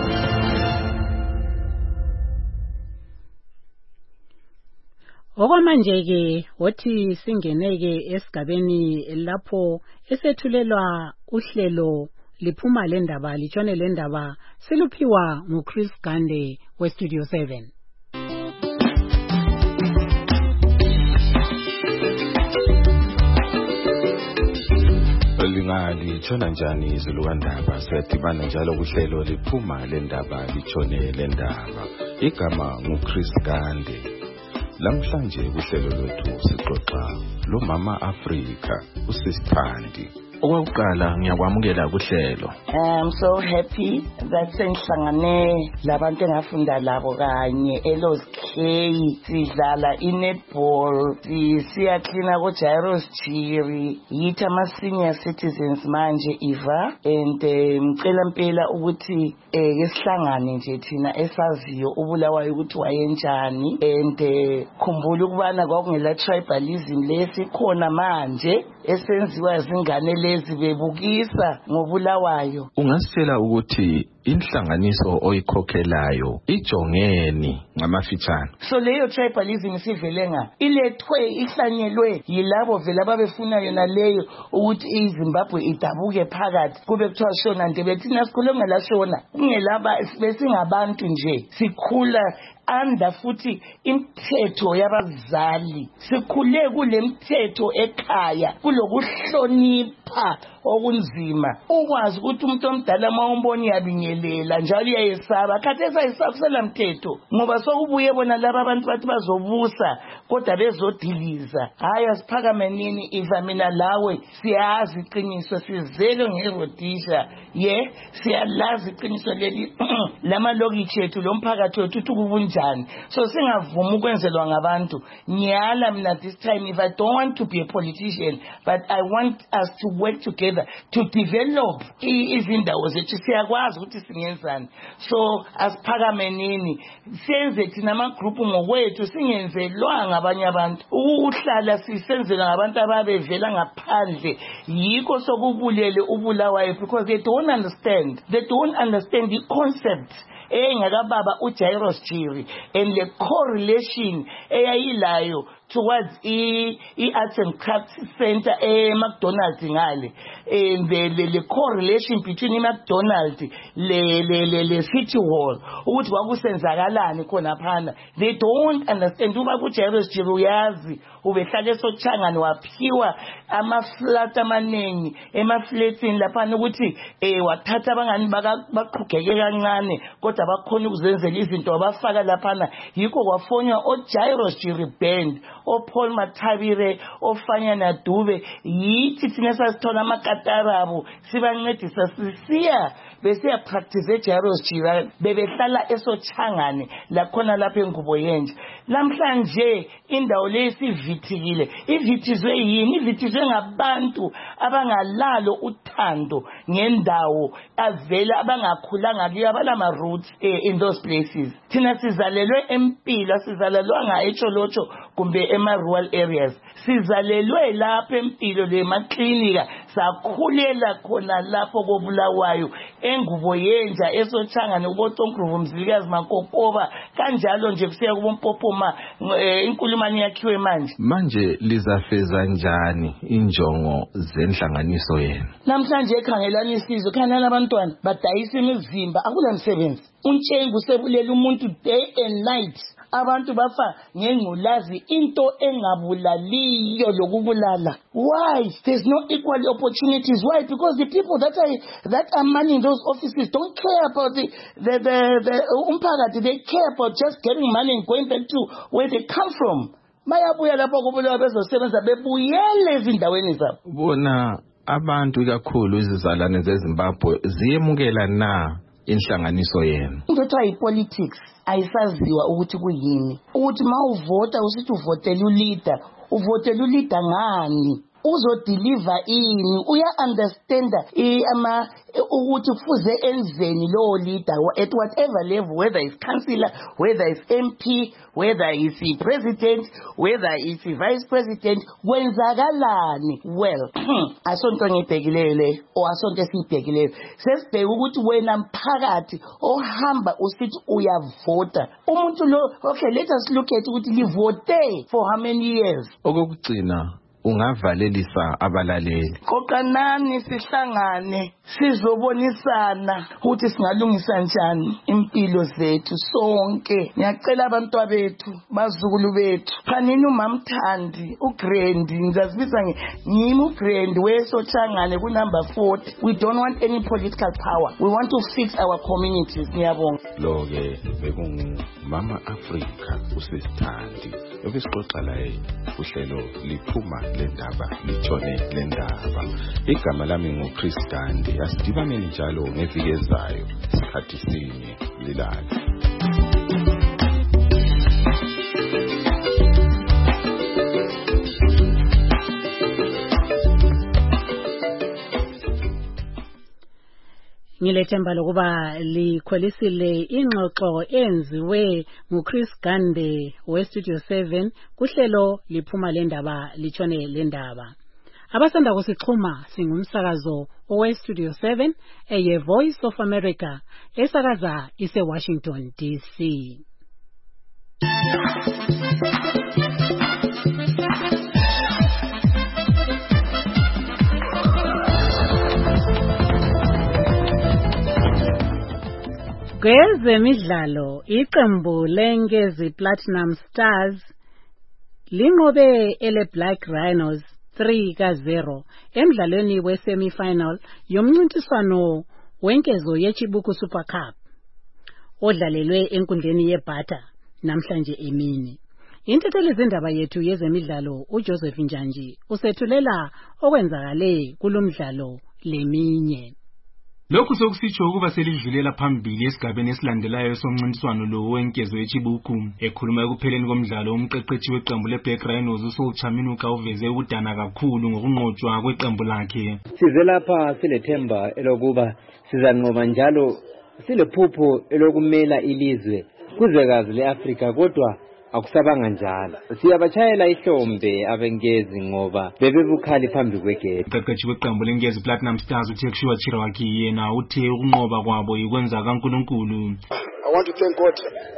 Okwamanje-ke wothi singeneke esigabeni lapho esethulelwa uhlelo liphuma lendaba litshone lendaba siluphiwa nguChris Gande weStudio 7. Litshona njani izilukandaba? Siyadibana njalo kuhlelo liphuma lendaba litshone lendaba. Igama nguChris Gande. Lamhlanje kuhlelo lwethu sixoxa lomama Africa uSisithandi. Okwakuqala ngiyakwamukela kuhlelo. I'm so happy that sengihlangane labantu engafunda labo kanye eLos K sidlala inetball siyaklina ko Jairus Chiri yithi ama senior citizens manje Eva and ngicela impela ukuthi ngesihlangane nje thina esaziyo ubulawayo ukuthi wayenjani and khumbula ukubana kwakungela tribalism lesikhona manje esenziwa izingane lezi bebukisa ngobulawayo. Ungasitshela ukuthi inhlanganiso oyikhokhelayo ijongeni ngamafitshane? So leyo tribalism sivele nga ilethwe ihlanyelwe yilabo vele ababefuna yona leyo ukuthi iZimbabwe idabuke phakathi kube kuthiwa shona nje bethina sikhuluma la shona kungelaba besingabantu nje sikhula anda futhi imithetho yabazali sikhule kule mithetho ekhaya kulokuhlonipha okunzima ukwazi ukuthi umuntu omdala mawumboni yabingelela njalo uyayesaba khathesa isafusela mthetho ngoba sokubuye bona laba abantu bathi bazobusa kodwa bezodiliza hayi asiphakame nini iva mina lawe siyazi iqiniso sizele ngerodisha siyalazi iqiniso leli lama lokithi ethu lomphakathi wethu ukubunjani so singavuma ukwenzelwa ngabantu ngiyala mina this time if I don't want to be a politician but I want us to work together to develop izindawo zethu siyakwazi ukuthi singenzani so asiphakame nini senze thina ama group ngokwethu singenzelwa ngabanye abantu ukuhlala sisenzela ngabantu ababevela ngaphandle yikho sokubulele ubulawayo because they don't understand the concept engakababa uJairus Chiri and the correlation eyayilayo towards i-Arts and Crafts Center McDonald's ngale and the correlation between McDonald's le City Hall ukuthi kwakusenzakalani khona phana they don't understand uba kuJairus Chiri uyazi ubehlala eSochangani waphiwa ama-flat amaningi ema-flatini laphana ukuthi wathatha abangani baqhugeke kancane kodwa bakhona ukuzenzela izinto abafaka laphana yikho kwafonywa oJairus Chiri Band oPaul Mathabire ofanyana Dube yithi thina sasithola amakatarabo sibancedisa sisiya bese practice eJairus Chiri bebehlala eSochangani lakhona lapha engubo yenje namhlanje indawo lesivithikile ivithizwe yini ivithizwe ngabantu abangalalo uthando ngendawo avela abangakhulanga kuyo abalama roots in those places thina sizalelwe empilo sizalelwanga eCholocho kumbe ema-rural areas sizalelwe lapha empilo lemaklinika sakhulela khona lapho kobulawayo engubo yenja eSochangani uboTonkruvu Mzilikazi Makopoba kanjalo nje kusiya kuboMpopoma inkulumani yakhiwe manje lizafeza njani injongo zenhlanganiso yenu namhlanje ekhangelana isizwe khangelana abantwana badayisa imizimba akulamsebenzi uNtshengu sebulela umuntu day and night abantu bafa ngengculazi into engabulaliyo lokubulala why there's no equal opportunities why because the people that are manning those offices don't care about the umphakathi they care about just getting money and going back to where they come from bayabuya lapho kubulawa bezosebenza bebuyele ezindaweni zabo bona abantu kakhulu izizalwane zeZimbabwe ziyemukela na inhlanganiso yenu into ayipolitics ayisaziwa ukuthi kuyini ukuthi mawuvota usithi uvotela uleader ngani uzodeliver ini uya-understanda ukuthi kufuze enzeni lowo leader at whatever level whether it's councillor whether it's MP whether it's president whether it's vice president kwenzakalani well asonto ngibhekileyo le asonto esibhekileyo sesibheke ukuthi wena mphakathi ohamba usithi uyavota umuntu lo okay let us look at ukuthi livote for how many years okugcina ungavalelisa abalaleli qoqanani sihlangane sizobonisana ukuthi singalungisa njani impilo zethu sonke ngiyacela abantu bethu bazukulu bethu phanini uMamthandi uGrandi ngizazibiza ngimi uGrandi weSochangane ku number 40 we don't want any political power we want to fix our communities ngiyabonga lo ke bekungu Mama Africa usesithandi obesixoxa laye uhlelo liphuma lendaba litshone lendaba. Igama lami nguChris Dandi. Asidibaneni njalo ngeviki ezayo isikhathi sinye lilala. Ngilethemba lokuba likhwelisile ingxoxo enziwe nguChris Gande weStudio 7 kuhlelo liphuma lendaba litshone lendaba. Abasanda kusixhuma singumsakazo oweStudio 7 eye Voice of America esakaza ise-Washington DC. Kwezemidlalo iqembu leNgezi Platinum Stars linqobe ele Black Rhinos 3-0 emidlalweni we-semi-final yomncintiswano wenkezo yeChibuku Super Cup odlalelwe enkundleni yeBata namhlanje emini. Intatheli zindaba yethu yezemidlalo uJoseph Njanji usethulela okwenzakale kulomdlalo leminye. Lokhu sokusitsho ukuba selidlulela phambili esigabeni esilandelayo somncintiswano lo wenkezo yeChibuku. Ekhuluma ekupheleni komdlalo umqeqeshi weqembu leBlack Rhinos uSolchaminuka uveze ukudana kakhulu ngokunqotshwa kweqembu lakhe. Size lapha silethemba elokuba sizanqoba njalo silephupho elokumela ilizwe kuzwekazi leAfrika kodwa akusabanga njalo. Siyabachayela ihlombe abengezi ngoba bebebukhali phambi kwegedi. Umqeqeshi weqembu leNgezi Platinum Stars uThekushiwa Chirawaki yena uthe ukunqoba kwabo ikwenza kaNkulunkulu. I want to thank God.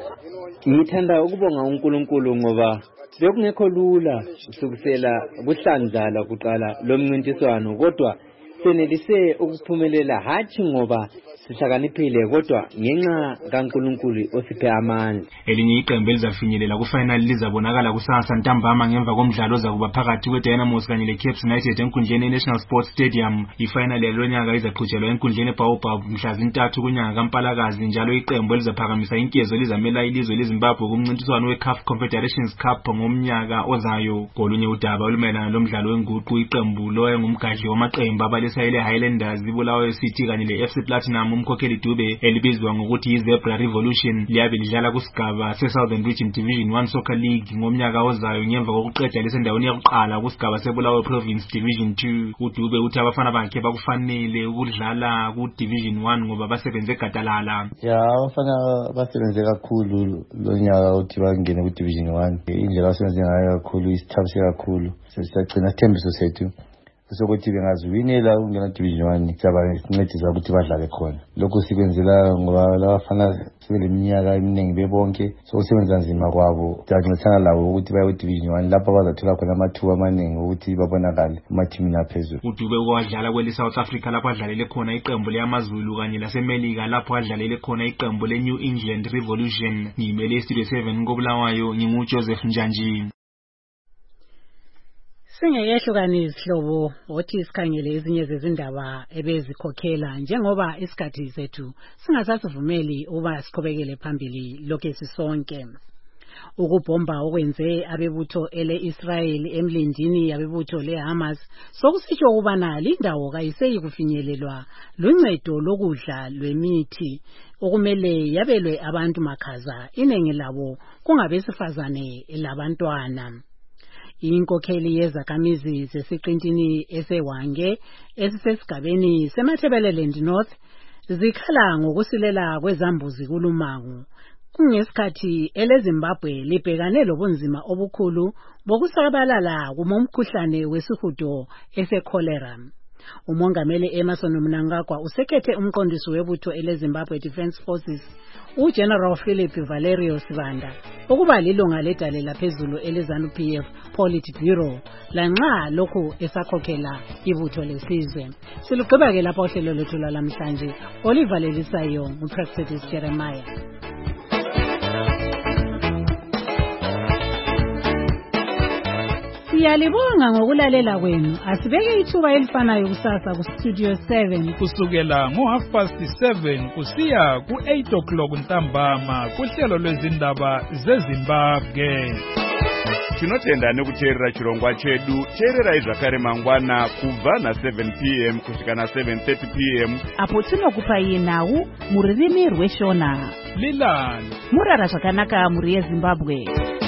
Ngithanda ukubonga uNkulunkulu ngoba bekungekho lula usukusela kuhlanzala kuqala lo mncintiswano kodwa senelise ukuphumelela hathi ngoba sihlakaniphile kodwa ngenxa kaNkulunkulu osiphe amandla. Elinye iqembu elizafinyelela kufinal lizabonakala kusasa ntambama ngemva komdlalo ozakuba phakathi kweDynamos kanye leCapes United enkundleni yeNational Sports Stadium. Ifinal yalonyaka izaqhutshelwa enkundleni eBaobab mhla zintathu kunyaka kaMpalakazi njalo iqembu elizaphakamisa inkezo lizamela ilizwe leZimbabwe kumncintiswano weCAF Confederations Cup ngomnyaka ozayo. Kolunye udaba olumayelana lomdlalo wenguqu iqembu lo ngumgadli wamaqembu abalisayele Highlanders iBulawayo City kanye leFC Platinum umkhokheli Dube elibizwa ngokuthi iZebra Revolution liyabe lidlala kusigaba seSouthern Region Division 1 Soccer League ngomnyaka ozayo ngemva kokuqeda lesendaweni yokuqala kusigaba seBulawayo Province Division 2. uDube uthi abafana bakhe bakufanele ukudlala kuDivision 1 ngoba basebenze gadalala. Abafana basebenze kakhulu lonyaka uthi bangene kuDivision 1. Indlela abasebenze ngayo kakhulu isithabise kakhulu. Sesagcina isithembiso sethu sokuthi bengaziwinela ungena Division 1 siyabancedisa ukuthi badlale khona. Lokho sikwenzela ngoba labafana sebeleminyaka eminingi bebonke sokusebenza nzima kwabo siyancedisana labo ukuthi baye kuDivision 1 lapho bazathola khona amathuba amaningi ukuthi babonakale emathimini aphezulu. uDube wadlala kwele South Africa lapho adlalele khona iqembu leAmaZulu kanye laseMelika lapho adlalele khona iqembu leNew England Revolution. Ngimele iStudio 7 koBulawayo nginguJoseph Njanji. Singeyehlukani izihlobo othi sikhangele ezinye zezindaba ebezikhokhela njengoba isikhathi sethu singasasivumeli uba siqhubekele phambili lokho sisonke. Ukubhomba okwenze abebutho ele-Israel emlindini yabebutho leHamas sokusitsho ukubana lindawo kayiseyi kufinyelelwa luncedo lokudla lwemithi okumele yabelwe abantu makhaza inengi labo kungabesifazane labantwana. Inkokheli yezakhamizi zesiqintini eseWange esisesigabeni seMathebeleland North zikhala ngokusilela kwezambuzi kulumango kungesikhathi eleZimbabwe libhekane lobunzima obukhulu bokusabalala kumomkhuhlane wesihudo eseCholera. Umongameli Emmerson Mnangagwa usekhethe umqondisi webutho eleZimbabwe Defence Forces uGeneral Philip Valerio Sibanda ukuba lilunga ledale laphezulu eleZANU-PF Politburo lanxa lokhu esakhokhela ibutho lesizwe. Silugqiba ke lapha uhlelo lwethu lamhlanje olivalelisayo nguPractice Jeremiah. Siyalibonga ngokulalela kwenu. Asibeke ithuba elifanayo kusasa ku Studio 7 kusukela ngo7:30 kusiya ku8 o'clock ntambama kuhlelo lwezindaba zeZimbabwe. Tinotenda nekuteerera chirongwa chedu. Teererai zvakare mangwana kubva na7 p.m. kusvika na7:30 p.m. apo tinokupai nhau mururimi rweShona. Lilani murara zvakanaka muri yeZimbabwe.